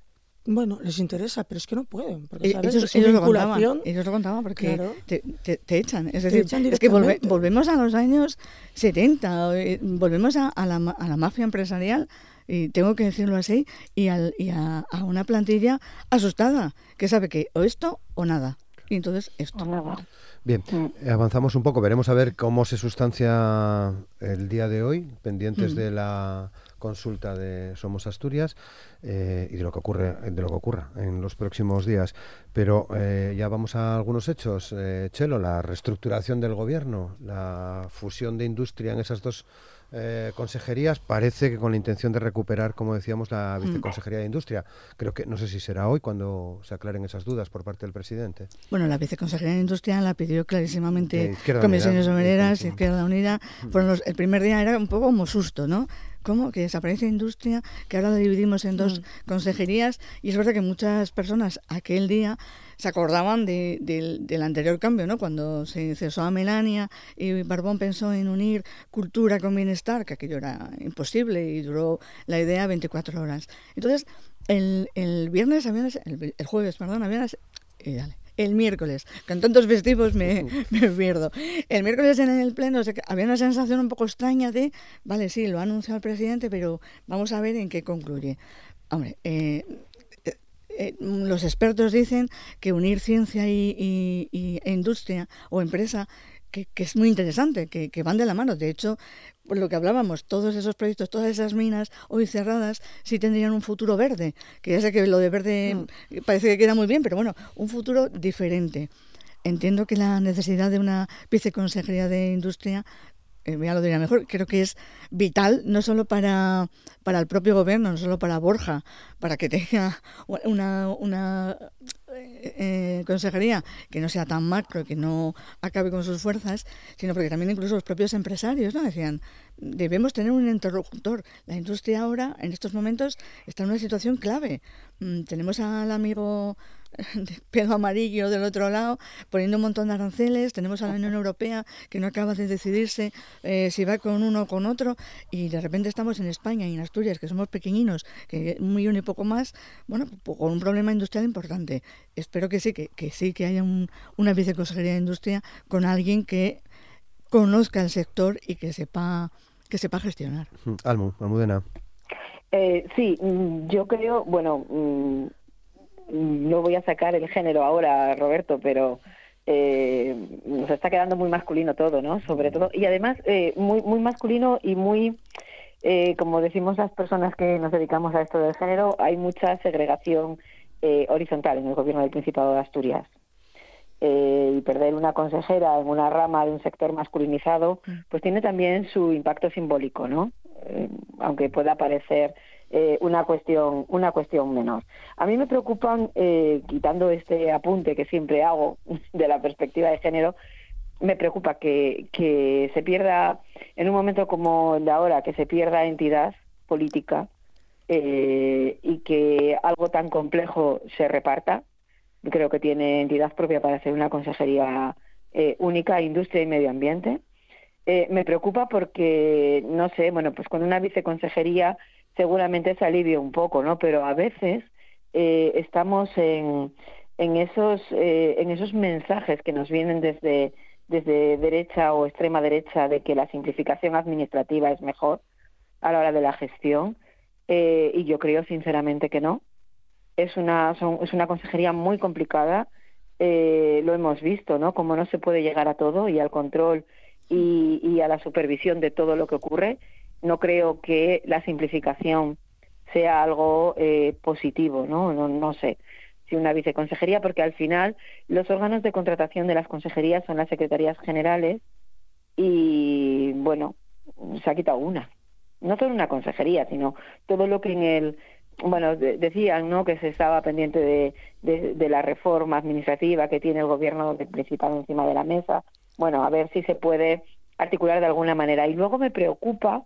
bueno, les interesa, pero es que no pueden. Porque, ¿sabes? Ellos, ellos, lo contaban, ellos lo contaban porque claro. te, te, te echan. Es decir, echan es que volve, volvemos a los años setenta, volvemos a, a, la, a la mafia empresarial, y tengo que decirlo así, y, al, y a, a una plantilla asustada, que sabe que o esto o nada. Y entonces esto. Bien, mm. avanzamos un poco, veremos a ver cómo se sustancia el día de hoy, pendientes mm. de la consulta de Somos Asturias eh, y de lo que ocurre, de lo que ocurra en los próximos días. Pero eh, ya vamos a algunos hechos. Eh, Chelo, la reestructuración del gobierno, la fusión de industria en esas dos Eh, consejerías, parece que con la intención de recuperar, como decíamos, la viceconsejería de Industria. Creo que, no sé si será hoy cuando se aclaren esas dudas por parte del presidente. Bueno, la viceconsejería de Industria la pidió clarísimamente Comisiones Obreras y Izquierda Unida. Fueron los, el primer día era un poco como susto, ¿no? ¿Cómo? Que desaparece Industria, que ahora la dividimos en dos mm. consejerías, y es verdad que muchas personas aquel día se acordaban de, de, del anterior cambio, ¿no? Cuando se cesó a Melania y Barbón pensó en unir cultura con bienestar, que aquello era imposible y duró la idea veinticuatro horas. Entonces, el, el viernes, había, el, el jueves, perdón, había... Y dale. El miércoles, con tantos festivos me, me pierdo. El miércoles en el pleno había una sensación un poco extraña de, vale, sí, lo ha anunciado el presidente, pero vamos a ver en qué concluye. Hombre, eh, eh, los expertos dicen que unir ciencia y, y, y e industria o empresa, que, que es muy interesante, que, que van de la mano. De hecho, por lo que hablábamos, todos esos proyectos, todas esas minas hoy cerradas, sí tendrían un futuro verde, que ya sé que lo de verde mm. parece que queda muy bien, pero bueno, un futuro diferente. Entiendo que la necesidad de una viceconsejería de Industria, eh, ya lo diría mejor, creo que es vital, no solo para, para el propio gobierno, no solo para Borja, para que tenga una... una Eh, consejería que no sea tan macro, que no acabe con sus fuerzas, sino porque también incluso los propios empresarios, ¿no? Decían, debemos tener un interlocutor. La industria ahora, en estos momentos, está en una situación clave. Mm, tenemos al amigo de pelo amarillo del otro lado poniendo un montón de aranceles, tenemos a la Unión Europea que no acaba de decidirse eh, si va con uno o con otro, y de repente estamos en España y en Asturias, que somos pequeñinos, que un millón y poco más, bueno, con un problema industrial importante. Espero que sí, que, que sí, que haya un, una viceconsejería de Industria con alguien que conozca el sector y que sepa que sepa gestionar. Almu, Almudena. Eh, sí, yo creo, bueno, no voy a sacar el género ahora, Roberto, pero eh, nos está quedando muy masculino todo, ¿no? Sobre todo, y además eh, muy muy masculino y muy, eh, como decimos las personas que nos dedicamos a esto del género, hay mucha segregación eh, horizontal en el gobierno del Principado de Asturias. Eh, y perder una consejera en una rama de un sector masculinizado, pues tiene también su impacto simbólico, ¿no? Eh, aunque pueda parecer eh, una cuestión una cuestión menor. A mí me preocupan, eh, quitando este apunte que siempre hago de la perspectiva de género, me preocupa que, que se pierda, en un momento como el de ahora, que se pierda entidad política eh, y que algo tan complejo se reparta. Creo que tiene entidad propia para hacer una consejería eh, única, industria y medio ambiente. Eh, me preocupa porque, no sé, bueno, pues con una viceconsejería seguramente se alivia un poco, ¿no? Pero a veces eh, estamos en, en esos eh, en esos mensajes que nos vienen desde, desde derecha o extrema derecha de que la simplificación administrativa es mejor a la hora de la gestión, eh, y yo creo sinceramente que no. Es una, son, es una consejería muy complicada, eh, lo hemos visto, ¿no? Como no se puede llegar a todo y al control y, y a la supervisión de todo lo que ocurre, no creo que la simplificación sea algo eh, positivo, ¿no? ¿no? No sé si una viceconsejería, porque al final los órganos de contratación de las consejerías son las secretarías generales y, bueno, se ha quitado una. No solo una consejería, sino todo lo que en el... Bueno, de, decían, ¿no?, que se estaba pendiente de, de, de la reforma administrativa que tiene el gobierno del Principado encima de la mesa. Bueno, a ver si se puede articular de alguna manera. Y luego me preocupa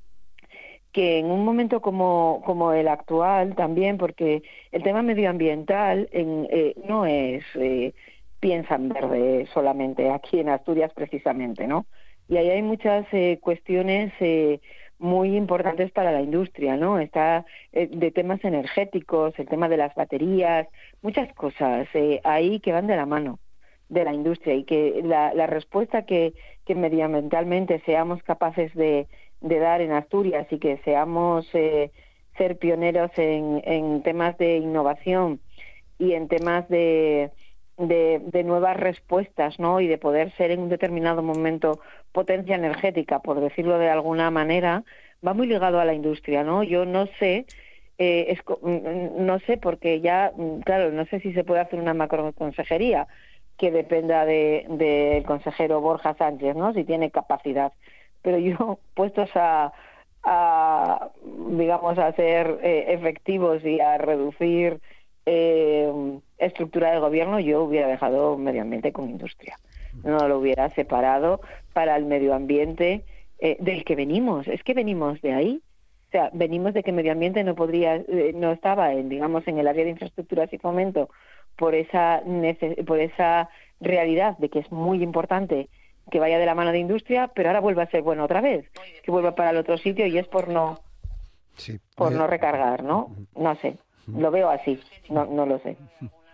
que en un momento como, como el actual también, porque el tema medioambiental en, eh, no es eh, piensa en verde solamente aquí en Asturias precisamente, ¿no? Y ahí hay muchas eh, cuestiones eh, muy importantes para la industria, ¿no? Está eh, de temas energéticos, el tema de las baterías, muchas cosas eh, ahí que van de la mano de la industria y que la, la respuesta que, que medioambientalmente seamos capaces de, de dar en Asturias y que seamos eh, ser pioneros en, en temas de innovación y en temas de, de, de nuevas respuestas, ¿no? Y de poder ser en un determinado momento potencia energética, por decirlo de alguna manera, va muy ligado a la industria, ¿no? Yo no sé, eh, es, no sé porque ya, claro, no sé si se puede hacer una macroconsejería que dependa de del consejero Borja Sánchez, ¿no? Si tiene capacidad. Pero yo, puestos a, a digamos, a ser eh, efectivos y a reducir eh, estructura del gobierno, yo hubiera dejado medio ambiente con industria. No lo hubiera separado para el medio ambiente eh, del que venimos. Es que venimos de ahí. O sea, venimos de que medio ambiente no podría, eh, no estaba en, digamos, en el área de infraestructuras y fomento por esa neces- por esa realidad de que es muy importante que vaya de la mano de industria, pero ahora vuelve a ser bueno otra vez, que vuelva para el otro sitio y es por no sí. por no recargar, ¿no? No sé, lo veo así, no no lo sé.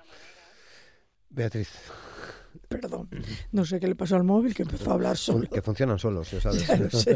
Beatriz. Perdón, no sé qué le pasó al móvil, que empezó a hablar solo. Que funcionan solos, ya sabes. Ya lo sé.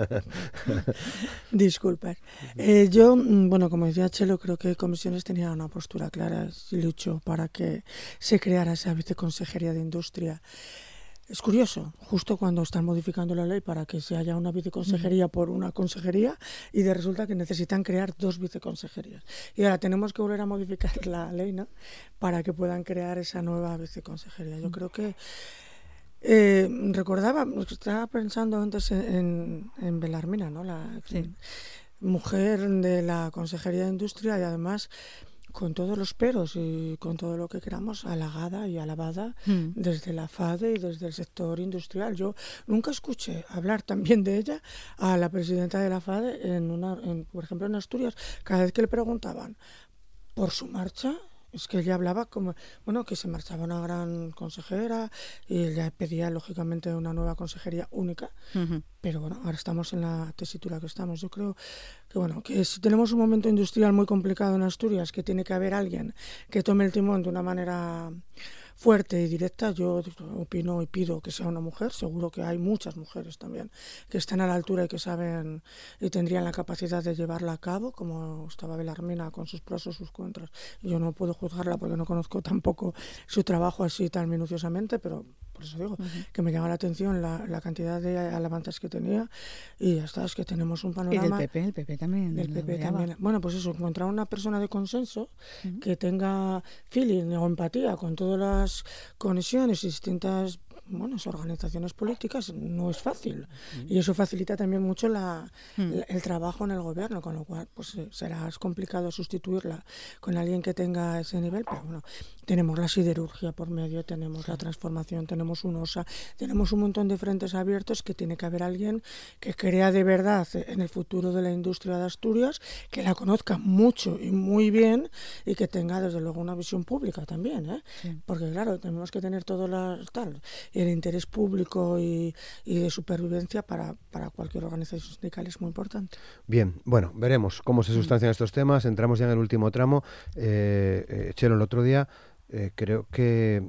Disculpa. Eh, yo, bueno, como decía Chelo, creo que Comisiones tenía una postura clara y luchó para que se creara esa viceconsejería de Industria. Es curioso, justo cuando están modificando la ley para que se haya una viceconsejería por una consejería y de resulta que necesitan crear dos viceconsejerías. Y ahora tenemos que volver a modificar la ley, ¿no?, para que puedan crear esa nueva viceconsejería. Yo creo que eh, recordaba, estaba pensando antes en, en Belarmina, ¿no?, la sí. mujer de la Consejería de Industria y además con todos los peros y con todo lo que queramos, halagada y alabada mm. desde la FADE y desde el sector industrial. Yo nunca escuché hablar también de ella a la presidenta de la FADE, en una, en, por ejemplo en Asturias, cada vez que le preguntaban por su marcha, es que ella hablaba como, bueno, que se marchaba una gran consejera y ella pedía lógicamente una nueva consejería única, uh-huh. pero bueno, ahora estamos en la tesitura que estamos. Yo creo que bueno, que si tenemos un momento industrial muy complicado en Asturias, que tiene que haber alguien que tome el timón de una manera fuerte y directa, yo opino y pido que sea una mujer. Seguro que hay muchas mujeres también que están a la altura y que saben y tendrían la capacidad de llevarla a cabo, como estaba Belarmina con sus pros y sus contras. Yo no puedo juzgarla porque no conozco tampoco su trabajo así tan minuciosamente, pero por eso digo Uh-huh. que me llama la atención la, la cantidad de alabanzas que tenía y ya está, es que tenemos un panorama... Y del P P, el P P también. Del P P apoyaba. también. Bueno, pues eso, encontrar una persona de consenso Uh-huh. que tenga feeling o empatía con todas las conexiones y distintas bueno, organizaciones políticas no es fácil. Uh-huh. Y eso facilita también mucho la, uh-huh. la, el trabajo en el gobierno, con lo cual pues será complicado sustituirla con alguien que tenga ese nivel, pero bueno, tenemos la siderurgia por medio, tenemos la transformación, tenemos un O S A, tenemos un montón de frentes abiertos que tiene que haber alguien que crea de verdad en el futuro de la industria de Asturias, que la conozca mucho y muy bien y que tenga desde luego una visión pública también, ¿eh? Sí. Porque claro, tenemos que tener todo la, tal, el interés público y, y de supervivencia para, para cualquier organización sindical es muy importante. Bien, bueno, veremos cómo se sustancian estos temas. Entramos ya en el último tramo. Eh, eh, Chelo, el otro día eh, creo que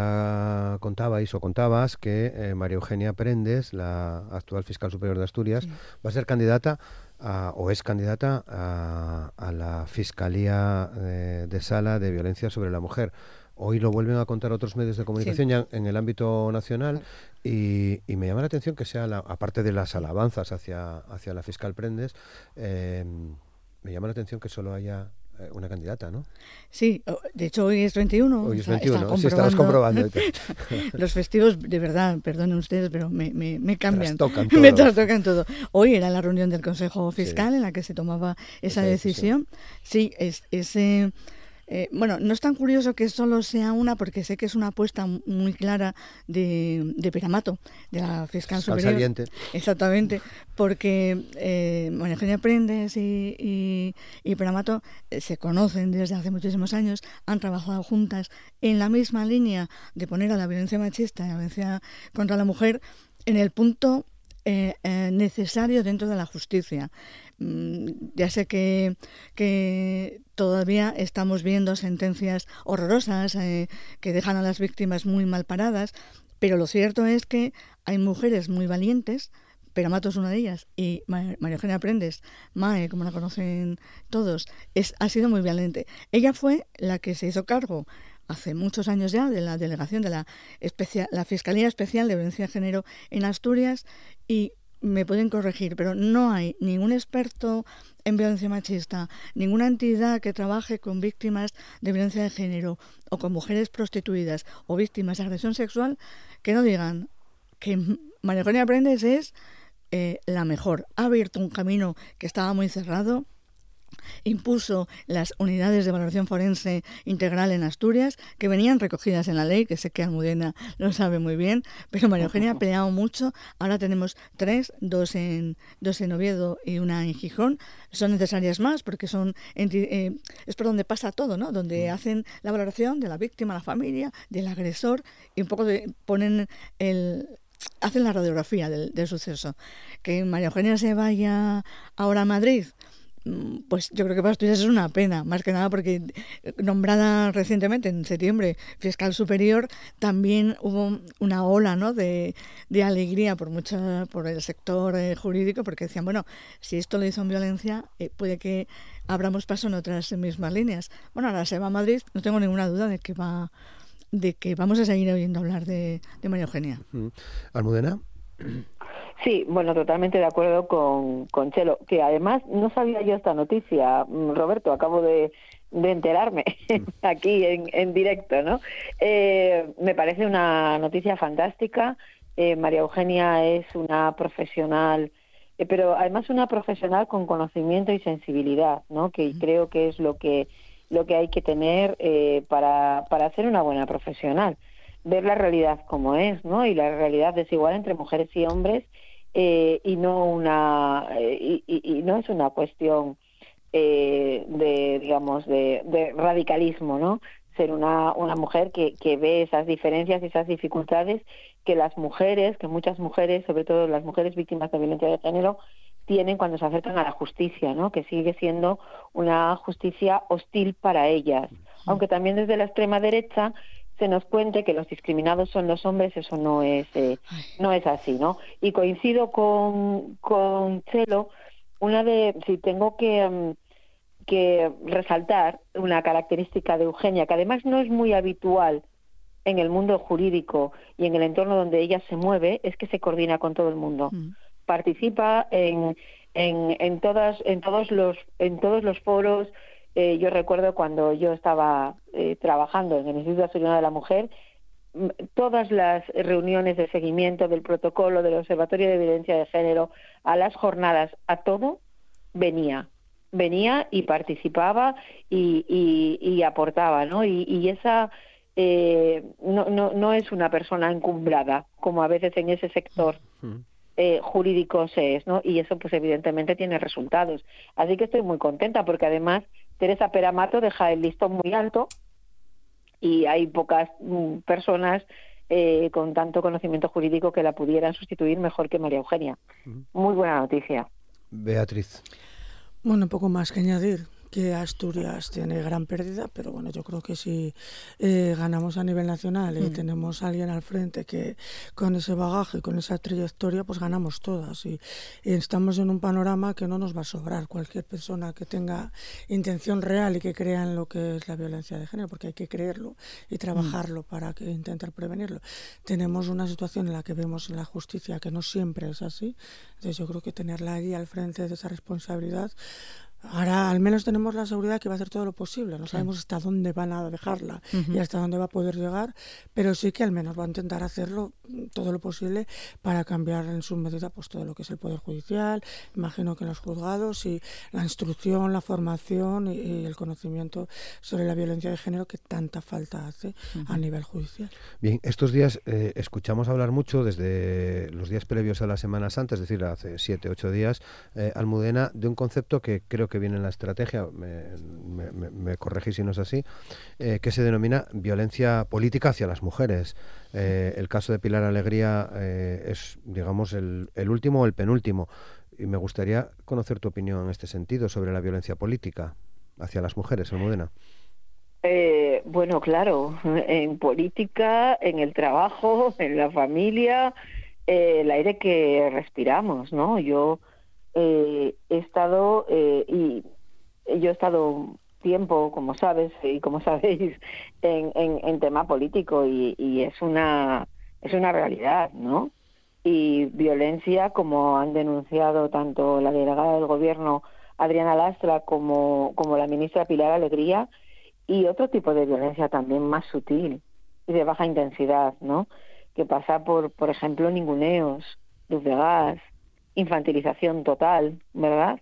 ya contabais o contabas que eh, María Eugenia Prendes, la actual fiscal superior de Asturias, sí. va a ser candidata a, o es candidata a, a la Fiscalía de, de Sala de Violencia sobre la Mujer. Hoy lo vuelven a contar otros medios de comunicación sí. ya en el ámbito nacional y, y me llama la atención que sea, la, aparte de las alabanzas hacia, hacia la fiscal Prendes, eh, me llama la atención que solo haya eh, una candidata, ¿no? Sí, de hecho hoy es veintiuno. Hoy es está, veintiuno, está sí, estabas comprobando. Los festivos, de verdad, perdonen ustedes, pero me, me, me cambian. Trastocan todo. Me trastocan todo. Hoy era la reunión del Consejo Fiscal sí. en la que se tomaba esa, esa decisión. decisión. Sí, es... es eh, Eh, bueno, no es tan curioso que solo sea una, porque sé que es una apuesta muy clara de, de Peramato, de la fiscal superior. Saliente. Exactamente, porque eh, María Eugenia Prendes y, y, y Peramato eh, se conocen desde hace muchísimos años, han trabajado juntas en la misma línea de poner a la violencia machista y la violencia contra la mujer en el punto eh, eh, necesario dentro de la justicia. Ya sé que, que todavía estamos viendo sentencias horrorosas eh, que dejan a las víctimas muy mal paradas, pero lo cierto es que hay mujeres muy valientes. Peramato es una de ellas y María Eugenia Prendes, Mae, como la conocen todos, es, ha sido muy valiente. Ella fue la que se hizo cargo hace muchos años ya de la delegación de la, especia, la Fiscalía Especial de Violencia de Género en Asturias y me pueden corregir, pero no hay ningún experto en violencia machista, ninguna entidad que trabaje con víctimas de violencia de género o con mujeres prostituidas o víctimas de agresión sexual que no digan que María Eugenia Prendes es eh, la mejor. Ha abierto un camino que estaba muy cerrado. Impuso las unidades de valoración forense integral en Asturias, que venían recogidas en la ley, que sé que Almudena lo sabe muy bien, pero María Eugenia ha peleado mucho. Ahora tenemos tres, dos en, dos en Oviedo y una en Gijón. Son necesarias más porque son eh, es por donde pasa todo, ¿no? Donde hacen la valoración de la víctima, la familia, del agresor y un poco de, ponen el... hacen la radiografía del, del suceso. Que María Eugenia se vaya ahora a Madrid, pues yo creo que para Asturias es una pena, más que nada porque nombrada recientemente en septiembre fiscal superior, también hubo una ola, ¿no? de, de alegría por mucho, por el sector eh, jurídico, porque decían, bueno, si esto lo hizo en violencia, eh, puede que abramos paso en otras mismas líneas. Bueno, ahora se va a Madrid, no tengo ninguna duda de que va, de que vamos a seguir oyendo hablar de, de María Eugenia. Uh-huh. ¿Almudena? Sí, bueno, totalmente de acuerdo con, con Chelo, que además no sabía yo esta noticia, Roberto, acabo de, de enterarme aquí en, en directo, ¿no? Eh, me parece una noticia fantástica. eh, María Eugenia es una profesional, eh, pero además una profesional con conocimiento y sensibilidad, ¿no? Que creo que es lo que, lo que hay que tener eh, para, para ser una buena profesional. Ver la realidad como es, ¿no? Y la realidad desigual entre mujeres y hombres, eh, y no una eh, y, y, y no es una cuestión eh, de digamos de, de radicalismo, ¿no? Ser una una mujer que, que ve esas diferencias y esas dificultades que las mujeres, que muchas mujeres, sobre todo las mujeres víctimas de violencia de género, tienen cuando se acercan a la justicia, ¿no? Que sigue siendo una justicia hostil para ellas, aunque también desde la extrema derecha se nos cuente que los discriminados son los hombres, eso no es eh, no es así, ¿no? Y coincido con con Chelo, una de si tengo que um, que resaltar una característica de Eugenia que además no es muy habitual en el mundo jurídico y en el entorno donde ella se mueve es que se coordina con todo el mundo. Mm. Participa en, en, en, todas, en, todos los, en todos los foros. Eh, yo recuerdo cuando yo estaba eh, trabajando en el Instituto Asturiano de la Mujer, todas las reuniones de seguimiento del protocolo del Observatorio de Violencia de Género, a las jornadas, a todo, venía. venía y participaba y, y, y aportaba, ¿no? Y, y esa eh, no, no, no es una persona encumbrada, como a veces en ese sector eh, jurídico se es, ¿no? Y eso, pues evidentemente tiene resultados. Así que estoy muy contenta porque además Teresa Peramato deja el listón muy alto y hay pocas mm, personas eh, con tanto conocimiento jurídico que la pudieran sustituir mejor que María Eugenia. Muy buena noticia. Beatriz. Bueno, poco más que añadir, que Asturias tiene gran pérdida, pero bueno, yo creo que si eh, ganamos a nivel nacional y mm. tenemos a alguien al frente que con ese bagaje, con esa trayectoria, pues ganamos todas. Y, y estamos en un panorama que no nos va a sobrar cualquier persona que tenga intención real y que crea en lo que es la violencia de género, porque hay que creerlo y trabajarlo mm. para que intentar prevenirlo. Tenemos una situación en la que vemos en la justicia que no siempre es así, entonces yo creo que tenerla ahí al frente de esa responsabilidad. Ahora al menos tenemos la seguridad que va a hacer todo lo posible. No sabemos hasta dónde van a dejarla uh-huh. y hasta dónde va a poder llegar, pero sí que al menos va a intentar hacerlo todo lo posible para cambiar en su medida pues todo lo que es el Poder Judicial, imagino que en los juzgados, y la instrucción, la formación y, y el conocimiento sobre la violencia de género que tanta falta hace uh-huh. a nivel judicial. Bien, estos días eh, escuchamos hablar mucho desde los días previos a la Semana Santa, es decir, hace siete, ocho días, eh, Almudena, de un concepto que creo que viene en la estrategia, me, me, me corregís si no es así, eh, que se denomina violencia política hacia las mujeres. Eh, el caso de Pilar Alegría eh, es, digamos, el, el último o el penúltimo. Y me gustaría conocer tu opinión en este sentido sobre la violencia política hacia las mujeres, Almudena. Eh, bueno, claro, en política, en el trabajo, en la familia, eh, el aire que respiramos, ¿no? Yo eh, he estado eh, y yo he estado tiempo, como sabes y como sabéis, en, en, en tema político y, y es una es una realidad, ¿no? Y violencia, como han denunciado tanto la delegada del Gobierno Adriana Lastra como como la ministra Pilar Alegría, y otro tipo de violencia también más sutil y de baja intensidad, ¿no? Que pasa por, por ejemplo, ninguneos, luz de gas, infantilización total, ¿verdad?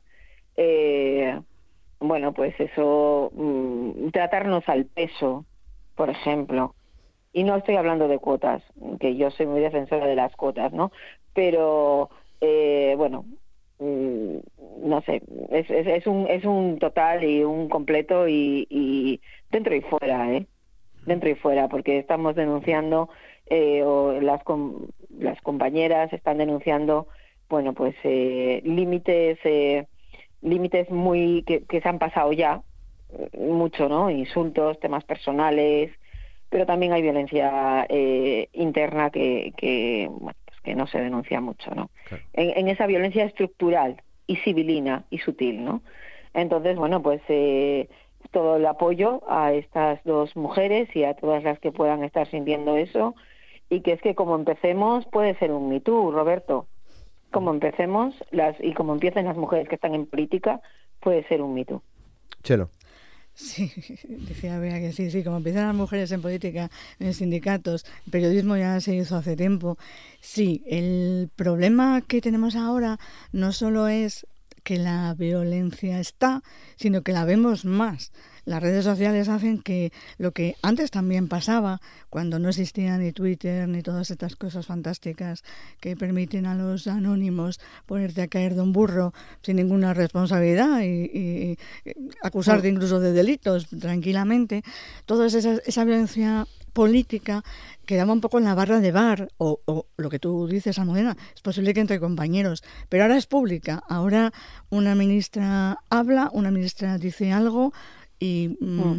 Eh, bueno, pues eso, mmm, tratarnos al peso, por ejemplo. Y no estoy hablando de cuotas, que yo soy muy defensora de las cuotas, ¿no? Pero, eh, bueno, mmm, no sé, es, es, es, un, es un total y un completo y, y dentro y fuera, ¿eh? Dentro y fuera, porque estamos denunciando, eh, o las, com- las compañeras están denunciando, bueno, pues eh, límites, eh, límites muy que, que se han pasado ya, mucho, ¿no? Insultos, temas personales, pero también hay violencia eh, interna que, que, bueno, pues que no se denuncia mucho, ¿no? Claro. En, en esa violencia estructural y civilina y sutil, ¿no? Entonces, bueno, pues eh, todo el apoyo a estas dos mujeres y a todas las que puedan estar sintiendo eso, y que es que como empecemos puede ser un Me Too, Roberto. Como empecemos las y como empiecen las mujeres que están en política, puede ser un Me Too. Chelo. Sí, decía Bea que sí, sí, como empiezan las mujeres en política, en sindicatos, el periodismo ya se hizo hace tiempo. Sí, el problema que tenemos ahora no solo es que la violencia está, sino que la vemos más. Las redes sociales hacen que lo que antes también pasaba, cuando no existía ni Twitter ni todas estas cosas fantásticas que permiten a los anónimos ponerte a caer de un burro sin ninguna responsabilidad y, y, y acusarte incluso de delitos tranquilamente, toda esa, esa violencia política quedaba un poco en la barra de bar, o, o lo que tú dices, Almudena, es posible que entre compañeros, pero ahora es pública. Ahora una ministra habla, una ministra dice algo y mm,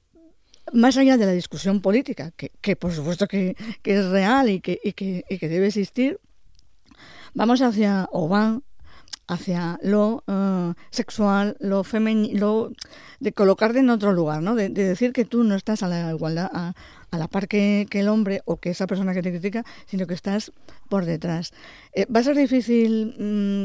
más allá de la discusión política, que, que por supuesto que, que es real y que, y, que, y que debe existir, vamos hacia, o van hacia lo uh, sexual, lo femenino, lo de colocarte en otro lugar, ¿no? De, de decir que tú no estás a la igualdad, a, a la par que, que el hombre o que esa persona que te critica, sino que estás por detrás. Eh, va a ser difícil mmm,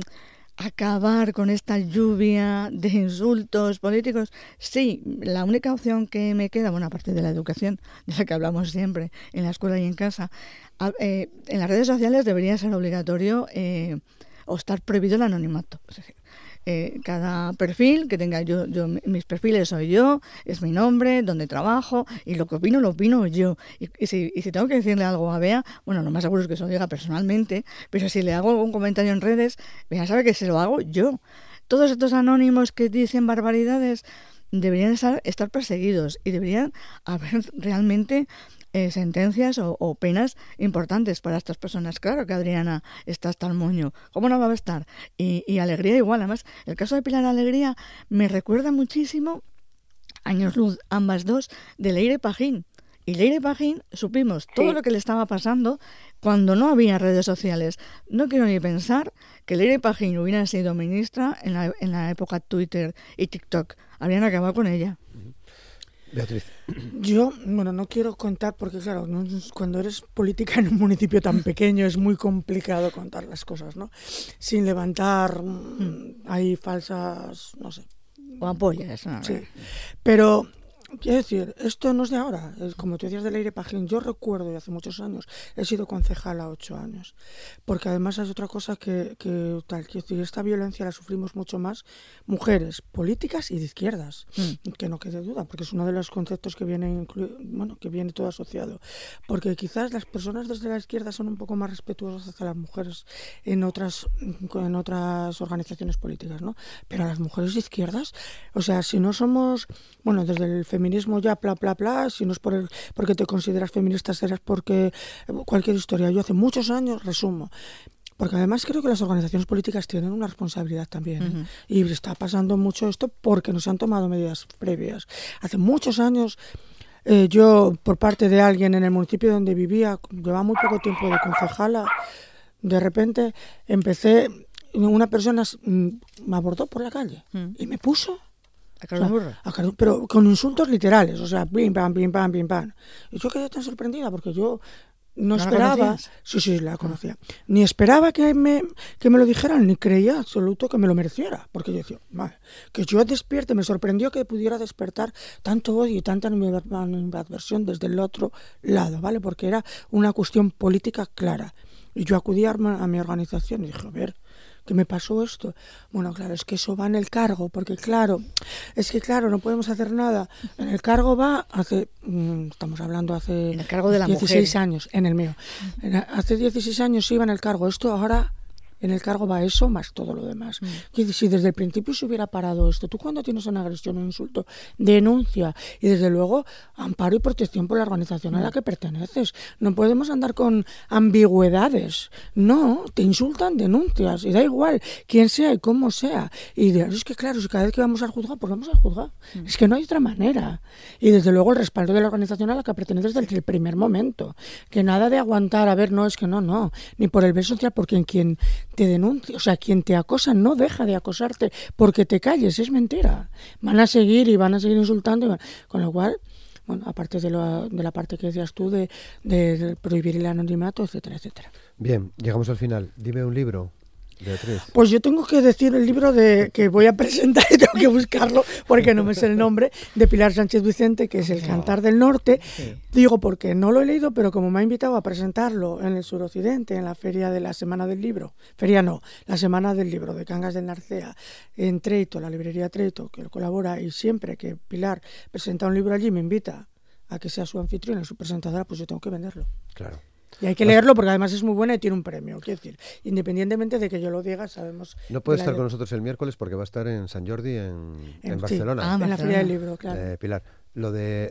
acabar con esta lluvia de insultos políticos. Sí, la única opción que me queda, bueno, aparte de la educación, de la que hablamos siempre, en la escuela y en casa, a, eh, en las redes sociales debería ser obligatorio eh, o estar prohibido el anonimato. Es decir, eh, cada perfil que tenga yo, yo, mis perfiles soy yo, es mi nombre, donde trabajo, y lo que opino, lo opino yo. Y, y, si, y si tengo que decirle algo a Bea, bueno, lo más seguro es que se lo diga personalmente, pero si le hago algún comentario en redes, Bea sabe que se lo hago yo. Todos estos anónimos que dicen barbaridades deberían estar, estar perseguidos y deberían haber realmente eh, sentencias o, o penas importantes para estas personas. Claro que Adriana está hasta el moño. ¿Cómo no va a estar? Y, y Alegría igual. Además, el caso de Pilar Alegría me recuerda muchísimo, años luz, ambas dos, de Leire Pajín. Y Leire Pajín supimos todo sí. lo que le estaba pasando cuando no había redes sociales. No quiero ni pensar que Leire Pajín hubiera sido ministra en la, en la época Twitter y TikTok. Habrían acabado con ella. Beatriz. Yo, bueno, no quiero contar porque, claro, no, cuando eres política en un municipio tan pequeño es muy complicado contar las cosas, ¿no? Sin levantar mm, ahí falsas, no sé. O apoyas, ¿no? Sí. Pero quiero decir, esto no es de ahora, es como tú decías de Leire Pajín. Yo recuerdo de hace muchos años, he sido concejala ocho años, porque además hay otra cosa que, que tal, quiero decir, esta violencia la sufrimos mucho más mujeres políticas y de izquierdas, mm. que no quede duda, porque es uno de los conceptos que viene inclu- bueno, que viene todo asociado, porque quizás las personas desde la izquierda son un poco más respetuosas hacia las mujeres en otras en otras organizaciones políticas, ¿no? Pero a las mujeres de izquierdas, o sea, si no somos, bueno, desde el feminismo ya, bla, bla, bla, si no es por el, porque te consideras feminista, serás porque cualquier historia. Yo hace muchos años, resumo, porque además creo que las organizaciones políticas tienen una responsabilidad también, ¿eh? Uh-huh. Y está pasando mucho esto porque nos han tomado medidas previas. Hace muchos años, eh, yo, por parte de alguien en el municipio donde vivía, llevaba muy poco tiempo de concejala, de repente empecé, una persona me abordó por la calle uh-huh. y me puso A Carlos Burro. O sea, pero con insultos literales, o sea, pim, pam, pim, pam, pim, pam. Y yo quedé tan sorprendida porque yo no, ¿No esperaba... Sí, sí, la conocía. Ah. Ni esperaba que me, que me lo dijeran, ni creía absoluto que me lo mereciera. Porque yo decía, madre, que yo despierte, me sorprendió que pudiera despertar tanto odio y tanta animadversión desde el otro lado, ¿vale? Porque era una cuestión política clara. Y yo acudí a, a mi organización y dije, a ver, ¿qué me pasó esto? Bueno, claro, es que eso va en el cargo, porque claro, es que claro, no podemos hacer nada. En el cargo va hace, estamos hablando hace en el cargo de la dieciséis mujer. años, en el mío. Hace dieciséis años iba en el cargo, esto ahora... En el cargo va eso más todo lo demás. Mm. Si desde el principio se hubiera parado esto, tú cuando tienes una agresión o un insulto, denuncia. Y desde luego, amparo y protección por la organización mm. a la que perteneces. No podemos andar con ambigüedades. No, te insultan, denuncias. Y da igual quién sea y cómo sea. Y de, es que claro, si cada vez que vamos al juzgado, pues vamos al juzgado. Mm. Es que no hay otra manera. Y desde luego el respaldo de la organización a la que perteneces desde el primer momento. Que nada de aguantar, a ver, no, es que no, no. Ni por el bien social, porque en quien te denuncia, o sea, quien te acosa no deja de acosarte porque te calles, es mentira. Van a seguir y van a seguir insultando, y van... con lo cual, bueno, aparte de, lo, de la parte que decías tú de, de, de prohibir el anonimato, etcétera, etcétera. Bien, llegamos al final. Dime un libro, Beatriz. Pues yo tengo que decir el libro de que voy a presentar y tengo que buscarlo porque no me sé el nombre, de Pilar Sánchez Vicente, que es El Cantar del Norte. Sí. Digo porque no lo he leído, pero como me ha invitado a presentarlo en el suroccidente, en la feria de la Semana del Libro, feria no, la Semana del Libro de Cangas del Narcea, en Treito, la librería Treito, que lo colabora, y siempre que Pilar presenta un libro allí me invita a que sea su anfitriona y su presentadora, pues yo tengo que venderlo. Claro. Y hay que leerlo porque además es muy buena y tiene un premio. Quiero decir, independientemente de que yo lo diga, sabemos... No puede estar con nosotros el miércoles porque va a estar en San Jordi, en, en, en Barcelona. Sí. Ah, en la Feria del Libro, claro. Eh, Pilar, lo de... Eh,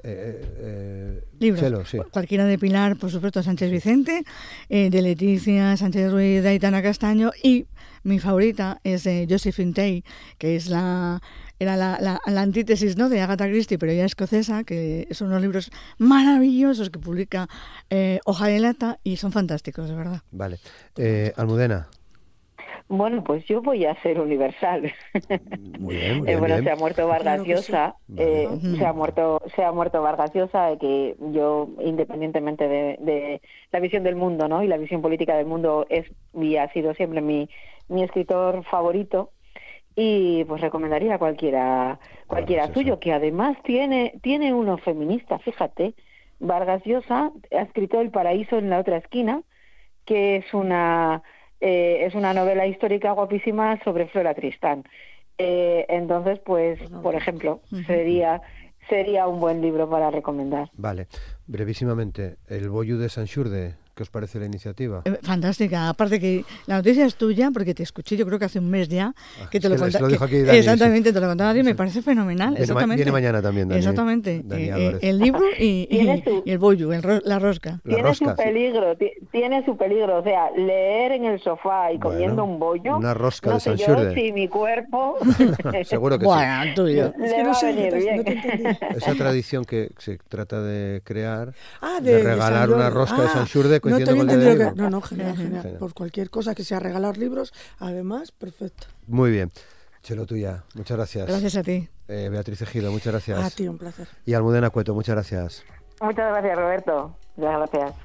eh, Libros. Chelo, sí. Cualquiera de Pilar, por supuesto, Sánchez Vicente, eh, de Leticia Sánchez Ruiz, de Aitana Castaño, y mi favorita es de Josephine Tay, que es la... Era la, la, la antítesis, ¿no?, de Agatha Christie, pero ella escocesa, que son unos libros maravillosos que publica eh, Hoja de Lata y son fantásticos, de verdad. Vale. Eh, Almudena. Bueno, pues yo voy a ser universal. Muy bien, muy eh, bien, bueno, bien. se ha muerto Vargas Claro que sí. Llosa, Vale. eh, se ha muerto, se ha muerto Vargas Llosa, de que yo, independientemente de, de la visión del mundo, ¿no? Y la visión política del mundo, es y ha sido siempre mi, mi escritor favorito. Y pues recomendaría a cualquiera, cualquiera Vargas Llosa. suyo, que además tiene, tiene uno feminista, fíjate. Vargas Llosa ha escrito El paraíso en la otra esquina, que es una eh, es una novela histórica guapísima sobre Flora Tristán. Eh, entonces, pues, por ejemplo, sería sería un buen libro para recomendar. Vale, brevísimamente, el Boyu de Sanxurde, ¿qué os parece la iniciativa? Eh, Fantástica, aparte que la noticia es tuya, porque te escuché yo creo que hace un mes ya, Ah, que te es lo que la- se contaste. lo dijo aquí Dani, Exactamente, te lo contaba y me parece fenomenal. Viene ma- Exactamente. viene mañana también, Dani. Exactamente. Dani Eh, Álvarez. eh, el libro y, y, Tiene su- y el bollo, el ro- la rosca. La tiene rosca, su sí. peligro, ti- tiene su peligro, o sea, leer en el sofá y Bueno, comiendo un bollo, una rosca no de sé yo Sanxurde. si mi cuerpo Seguro que Bueno, sí. tuyo. Es le que no va a sé, venir no te- bien. no te entendí. Esa tradición que se trata de crear, Ah, de, de, de regalar San una Jordi. rosca de Ah, Sanxurde no te coincidiendo había con el día del entendido que... libro. No, no, genial, genial. Genial. Por cualquier cosa que sea regalar libros, además, perfecto. Muy bien. Chelo tuya, muchas gracias. Gracias a ti. Eh, Beatriz Ejido, muchas gracias. A ti, un placer. Y Almudena Cueto, muchas gracias. Muchas gracias, Roberto. Muchas gracias.